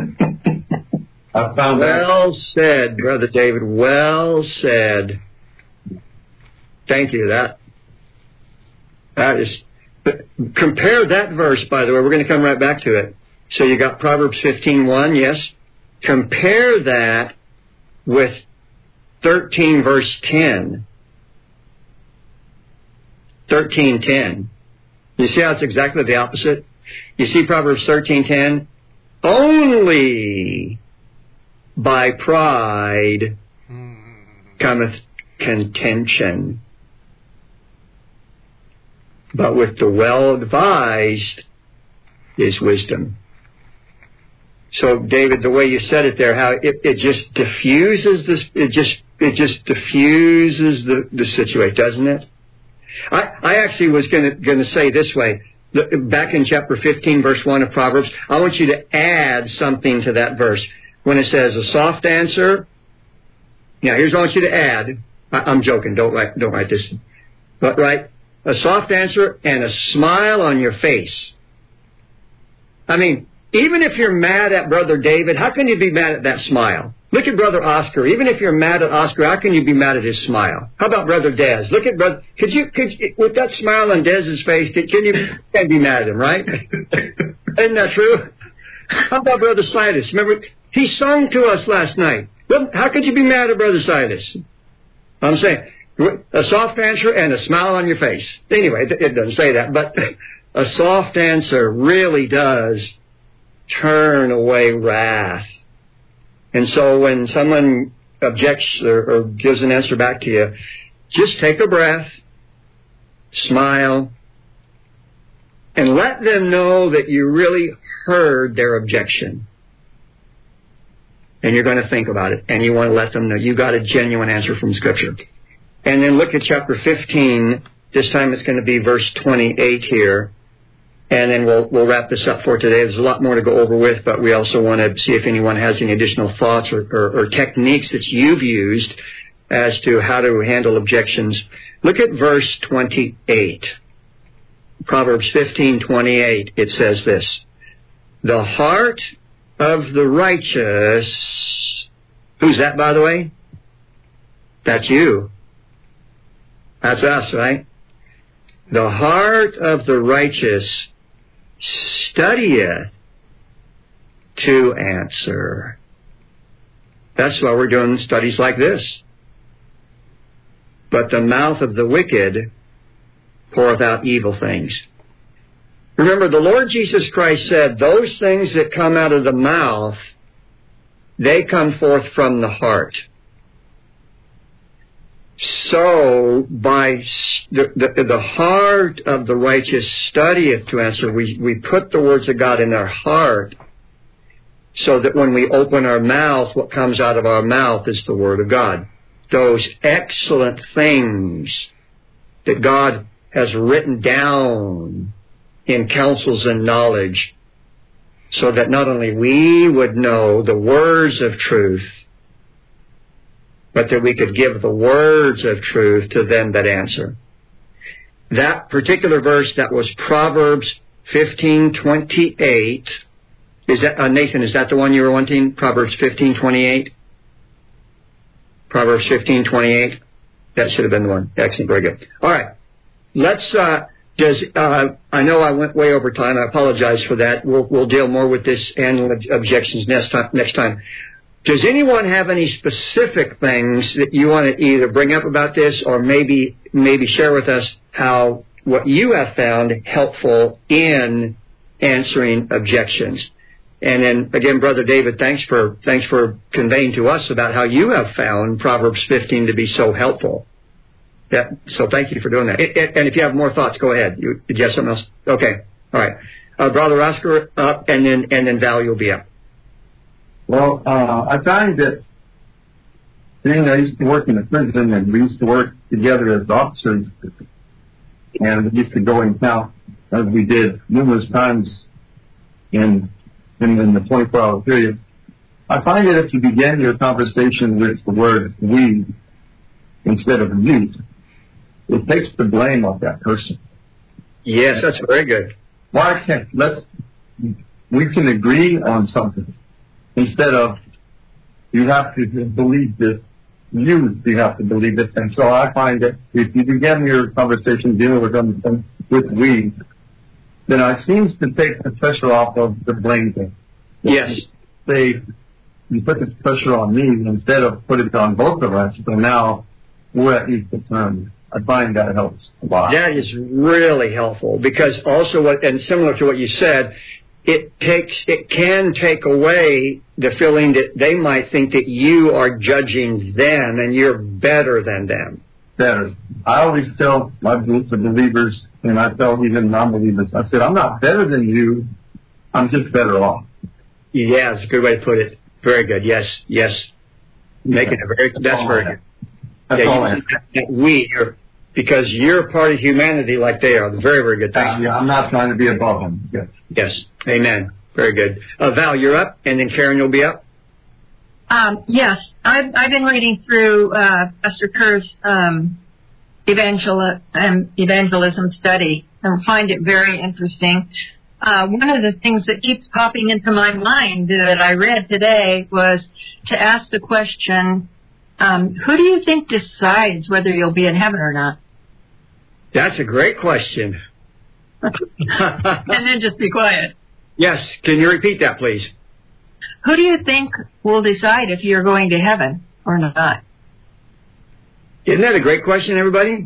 S3: I found that.
S1: Well said, Brother David. Well said. Thank you. That is. Compare that verse, by the way. We're going to come right back to it. So you got Proverbs 15:1, yes. Compare that with 13 verse 10. 13:10. You see how it's exactly the opposite? You see Proverbs 13:10. Only by pride cometh contention, but with the well-advised is wisdom. So, David, the way you said it there, how it just diffuses this, it just diffuses the situation, doesn't it? I actually was going to say this way. Back in chapter 15, verse 1 of Proverbs, I want you to add something to that verse. When it says a soft answer, now here's what I want you to add. I'm joking. Don't write this. But write a soft answer and a smile on your face. I mean, even if you're mad at Brother David, how can you be mad at that smile? Look at Brother Oscar. Even if you're mad at Oscar, how can you be mad at his smile? How about Brother Dez? Look at Brother. Could you with that smile on Dez's face? Can't be mad at him, right? Isn't that true? How about Brother Silas? Remember, he sung to us last night. Well, how could you be mad at Brother Silas? I'm saying a soft answer and a smile on your face. Anyway, it doesn't say that, but a soft answer really does turn away wrath. And so when someone objects or gives an answer back to you, just take a breath, smile, and let them know that you really heard their objection. And you're going to think about it, and you want to let them know you got a genuine answer from Scripture. And then look at chapter 15. This time it's going to be verse 28 here. And then we'll wrap this up for today. There's a lot more to go over with, but we also want to see if anyone has any additional thoughts or techniques that you've used as to how to handle objections. Look at verse 28. Proverbs 15:28. It says this: the heart of the righteous. Who's that, by the way? That's you. That's us, right? The heart of the righteous studieth to answer. That's why we're doing studies like this. But the mouth of the wicked poureth out evil things. Remember, the Lord Jesus Christ said, those things that come out of the mouth, they come forth from the heart. So, by the heart of the righteous studieth to answer, we put the words of God in our heart, so that when we open our mouth, what comes out of our mouth is the Word of God. Those excellent things that God has written down in counsels and knowledge, so that not only we would know the words of truth, but that we could give the words of truth to them that answer. That particular verse, that was Proverbs 15:28. Is that Nathan? Is that the one you were wanting? Proverbs 15:28. Proverbs 15:28. That should have been the one. Excellent, very good. All right, let's. I know I went way over time. I apologize for that. We'll deal more with this annual objections next time. Does anyone have any specific things that you want to either bring up about this, or maybe share with us how what you have found helpful in answering objections? And then again, Brother David, thanks for conveying to us about how you have found Proverbs 15 to be so helpful. So thank you for doing that. And if you have more thoughts, go ahead. Did you have something else? Okay. All right. Brother Oscar up, and then Val, you'll be up.
S3: Well, I find that I used to work in a prison, and we used to work together as officers, and we used to go in town, as we did numerous times in the 24-hour period. I find that if you begin your conversation with the word we instead of you, it takes the blame off that person.
S1: Yes, that's very good.
S3: Why can't we can agree on something instead of you have to believe this, you have to believe it. And so I find that if you begin your conversation dealing with them with we, then it seems to take the pressure off of the blame thing.
S1: Yes.
S3: You put this pressure on me instead of put it on both of us, so now we're at equal terms. I find that helps a lot.
S1: That is really helpful, because also and similar to what you said, it can take away the feeling that they might think that you are judging them and you're better than them.
S3: Better. I always tell my group of believers, and I tell even non-believers, I said, I'm not better than you, I'm just better off.
S1: Yeah, that's a good way to put it. Very good. Yes. Making it very. That's very good.
S3: That's all I
S1: have. Because you're part of humanity like they are. Very, very good. Thanks.
S3: Yeah, I'm not trying to be above them.
S1: Yes. Amen. Very good. Val, you're up, and then Karen, you'll be up.
S5: Yes, I've been reading through Pastor Kerr's evangelism study, and find it very interesting. One of the things that keeps popping into my mind that I read today was to ask the question, who do you think decides whether you'll be in heaven or not?
S1: That's a great question.
S5: And then just be quiet.
S1: Yes. Can you repeat that, please?
S5: Who do you think will decide if you're going to heaven or not?
S1: Isn't that a great question, everybody?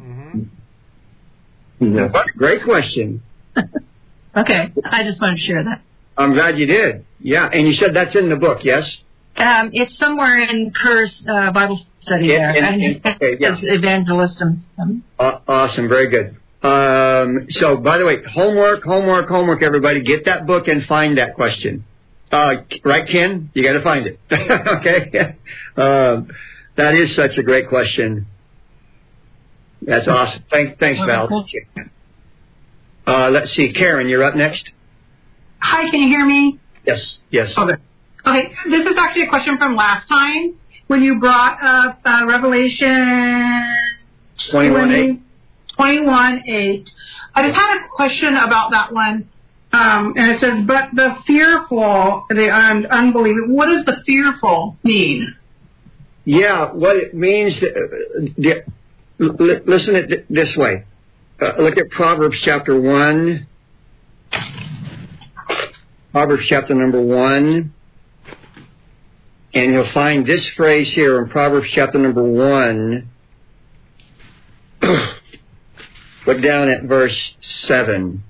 S3: Mm-hmm. Yeah.
S1: What a great question.
S5: Okay. I just wanted to share that.
S1: I'm glad you did. Yeah, and you said that's in the book, yes?
S5: It's somewhere in Kerr's Bible study there. It's evangelism.
S1: Awesome, very good. So, by the way, homework, everybody. Get that book and find that question. Right, Ken? You got to find it. Okay? That is such a great question. That's awesome. Thanks, Val. Let's see. Karen, you're up next.
S6: Hi, can you hear me?
S1: Yes.
S6: Okay, this is actually a question from last time when you brought up Revelation
S1: 21:8.
S6: 21:8. I just had a question about that one. And it says, but the fearful, the unbelieving, what does the fearful mean?
S1: Yeah, what it means, listen at it this way. Look at Proverbs chapter 1. Proverbs chapter number 1. And you'll find this phrase here in Proverbs chapter number 1. Look down at verse 7.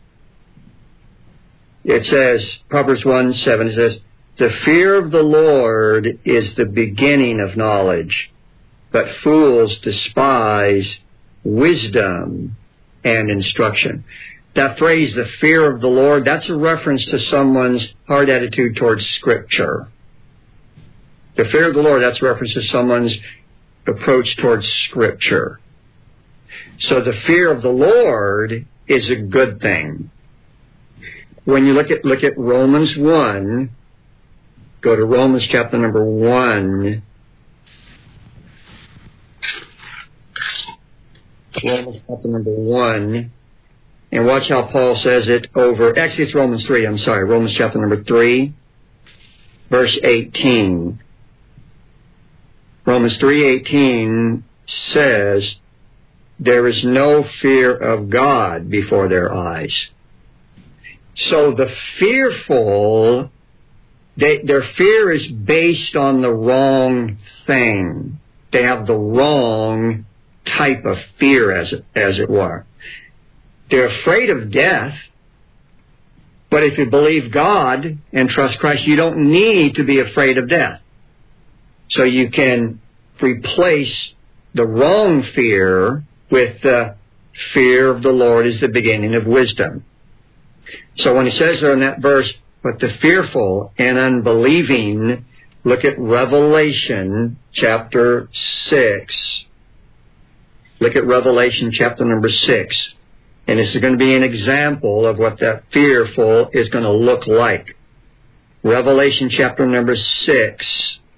S1: It says, Proverbs 1:7, it says, the fear of the Lord is the beginning of knowledge, but fools despise wisdom and instruction. That phrase, the fear of the Lord, that's a reference to someone's heart attitude towards Scripture. The fear of the Lord, that's a reference to someone's approach towards Scripture. So the fear of the Lord is a good thing. When you look at Romans 1, go to Romans chapter number 1. Romans chapter number 1. And watch how Paul says it over, actually it's Romans 3, I'm sorry, Romans chapter number 3, verse 18. Romans 3:18 says, there is no fear of God before their eyes. So the fearful, their fear is based on the wrong thing. They have the wrong type of fear, as it were. They're afraid of death, but if you believe God and trust Christ, you don't need to be afraid of death. So you can replace the wrong fear with the fear of the Lord is the beginning of wisdom. So when he says there in that verse, but the fearful and unbelieving, look at Revelation chapter 6. Look at Revelation chapter number 6. And this is going to be an example of what that fearful is going to look like. Revelation chapter number 6.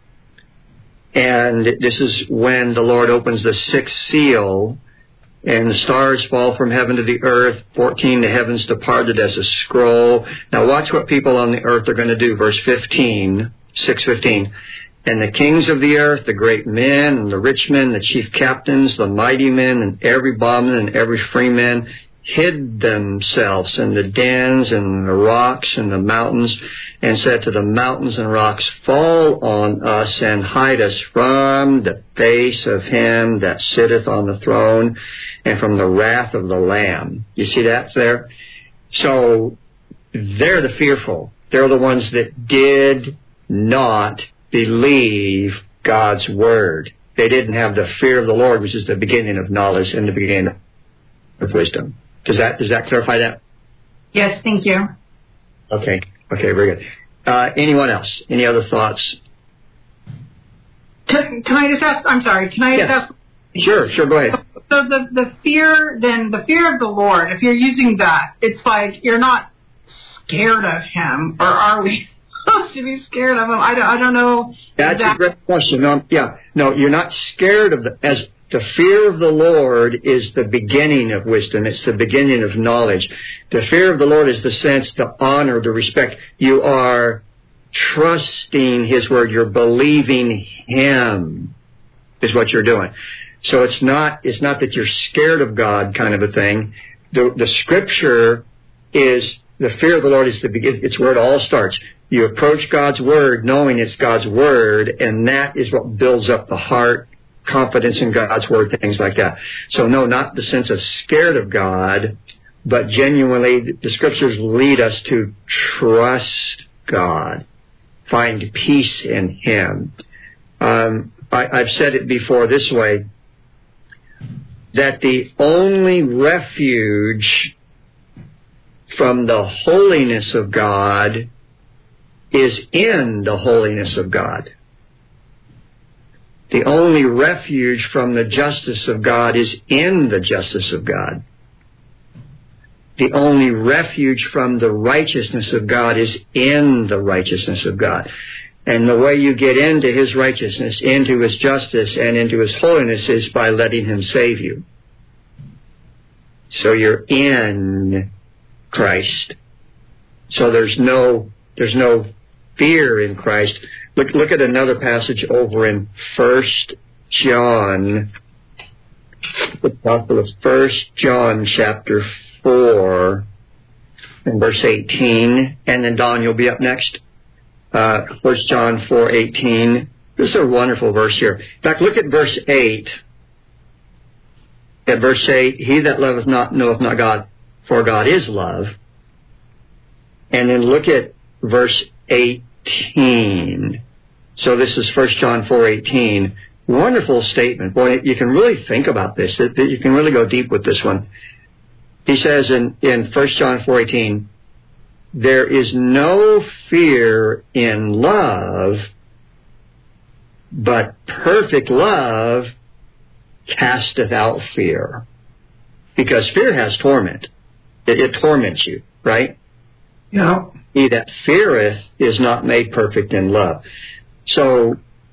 S1: And this is when the Lord opens the sixth seal, and the stars fall from heaven to the earth, 14 the heavens departed as a scroll. Now watch what people on the earth are going to do. Verse 15, 6:15. And the kings of the earth, the great men and the rich men, the chief captains, the mighty men, and every bondman and every free man, hid themselves in the dens and the rocks and the mountains, and said to the mountains and rocks, fall on us and hide us from the face of him that sitteth on the throne and from the wrath of the Lamb. You see that there? So they're the fearful. They're the ones that did not believe God's word. They didn't have the fear of the Lord, which is the beginning of knowledge and the beginning of wisdom. Does that clarify that?
S6: Yes, thank you.
S1: Okay, very good. Anyone else? Any other thoughts?
S6: Can I just ask? I'm sorry. Can I just ask?
S1: Sure. Go ahead.
S6: So the fear of the Lord. If you're using that, it's like you're not scared of Him, or are we supposed to be scared of Him? I don't know.
S1: That's a great question. No, you're not scared of the fear of the Lord is the beginning of wisdom. It's the beginning of knowledge. The fear of the Lord is the sense, the honor, the respect. You are trusting His word. You're believing Him is what you're doing. So it's not that you're scared of God kind of a thing. The Scripture is, the fear of the Lord is it's where it all starts. You approach God's word knowing it's God's word, and that is what builds up the heart, confidence in God's word, things like that. So no, not the sense of scared of God, but genuinely the scriptures lead us to trust God, find peace in Him. I've said it before this way, that the only refuge from the holiness of God is in the holiness of God. The only refuge from the justice of God is in the justice of God. The only refuge from the righteousness of God is in the righteousness of God. And the way you get into His righteousness, into His justice, and into His holiness is by letting Him save you. So you're in Christ. So there's no fear in Christ. Look at another passage over in 1 John, the Gospel of 1 John chapter 4 and verse 18. And then Don, you'll be up next. 1 John 4:18. This is a wonderful verse here. In fact, look at verse 8. At verse 8, he that loveth not knoweth not God, for God is love. And then look at verse 18. So this is 1 John 4:18. Wonderful statement. Boy, you can really think about this. You can really go deep with this one. He says in 1 John 4:18, there is no fear in love, but perfect love casteth out fear. Because fear has torment. It torments you, right?
S6: Yeah.
S1: He that feareth is not made perfect in love. So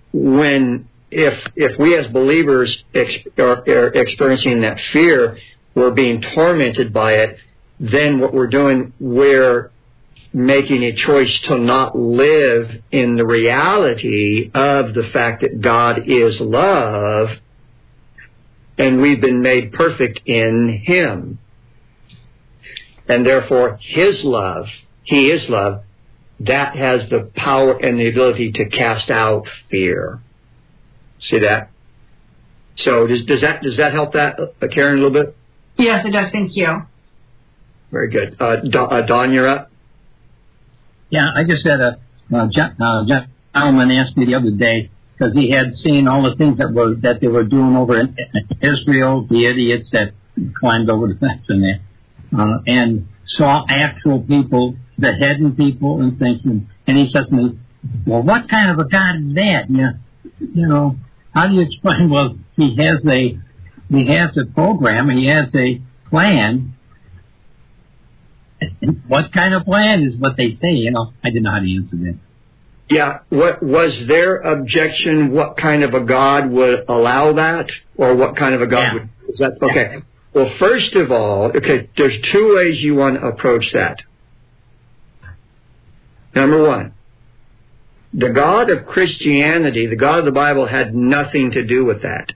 S1: if we as believers are experiencing that fear, we're being tormented by it, then what we're doing, we're making a choice to not live in the reality of the fact that God is love, and we've been made perfect in Him. And therefore, His love, He is love, that has the power and the ability to cast out fear. See that? So does that help that, Karen, a little bit?
S6: Yes, it does. Thank you.
S1: Very good. Don, you're up.
S7: Yeah, I just had a gentleman asked me the other day, because he had seen all the things that they were doing over in Israel, the idiots that climbed over the fence in there, and saw actual people beheading people and things. And he says to me, well, what kind of a God is that? You know, how do you explain? Well, he has a program, he has a plan. What kind of plan is what they say? You know, I didn't know how to answer that.
S1: Yeah, what was their objection? What kind of a God would allow that, or what kind of a God would? Is that okay? Yeah. Well, first of all, there's two ways you want to approach that. Number one, the God of Christianity, the God of the Bible, had nothing to do with that.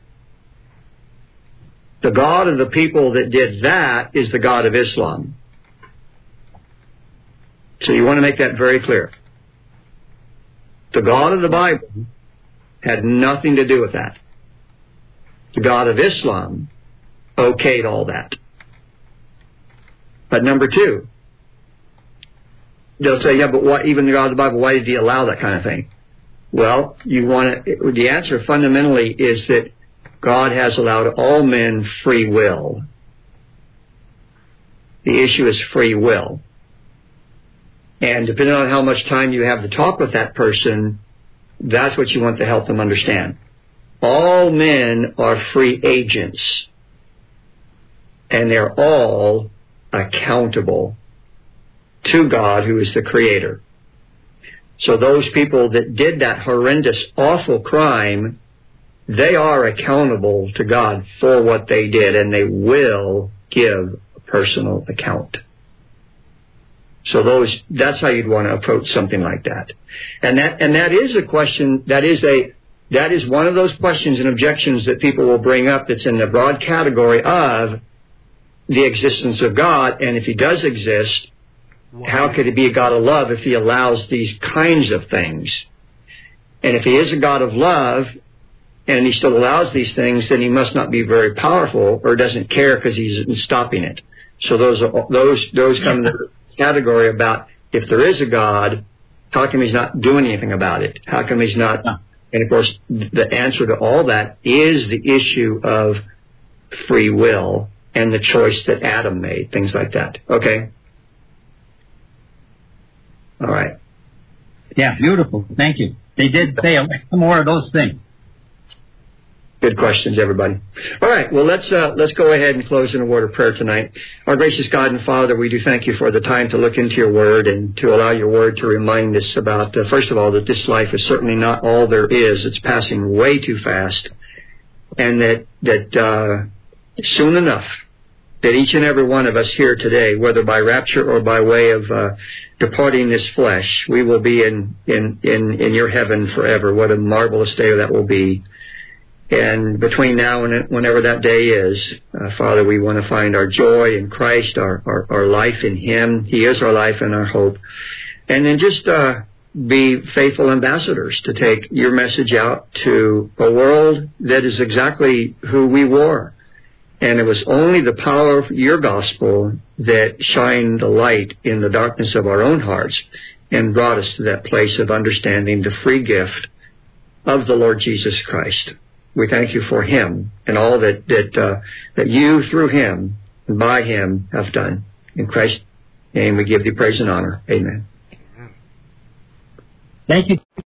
S1: The God of the people that did that is the God of Islam. So you want to make that very clear. The God of the Bible had nothing to do with that. The God of Islam okayed all that. But number two, they'll say, yeah, but what, even the God of the Bible, why did He allow that kind of thing? Well, the answer fundamentally is that God has allowed all men free will. The issue is free will. And depending on how much time you have to talk with that person, that's what you want to help them understand. All men are free agents, and they're all accountable to God, who is the Creator. So those people that did that horrendous, awful crime, they are accountable to God for what they did, and they will give a personal account. So that's how you'd want to approach something like that. And that is a question, that is one of those questions and objections that people will bring up that's in the broad category of the existence of God. And if He does exist, how could He be a God of love if He allows these kinds of things? And if He is a God of love and He still allows these things, then He must not be very powerful or doesn't care because He's stopping it. So those come in the category about if there is a God, how come he's not doing anything about it? How come he's not? And of course, the answer to all that is the issue of free will and the choice that Adam made, things like that. Okay? All right.
S7: Yeah, beautiful. Thank you. They did say more of those things.
S1: Good questions, everybody. All right, well, let's go ahead and close in a word of prayer tonight. Our gracious God and Father, we do thank you for the time to look into your word and to allow your word to remind us about, first of all, that this life is certainly not all there is. It's passing way too fast. And that soon enough, that each and every one of us here today, whether by rapture or by way of departing this flesh, we will be in your heaven forever. What a marvelous day that will be. And between now and whenever that day is, Father, we want to find our joy in Christ, our life in him. He is our life and our hope. And then just be faithful ambassadors to take your message out to a world that is exactly who we were. And it was only the power of your gospel that shined the light in the darkness of our own hearts and brought us to that place of understanding the free gift of the Lord Jesus Christ. We thank you for him and all that you, through him and by him, have done. In Christ's name we give thee praise and honor. Amen.
S7: Thank you.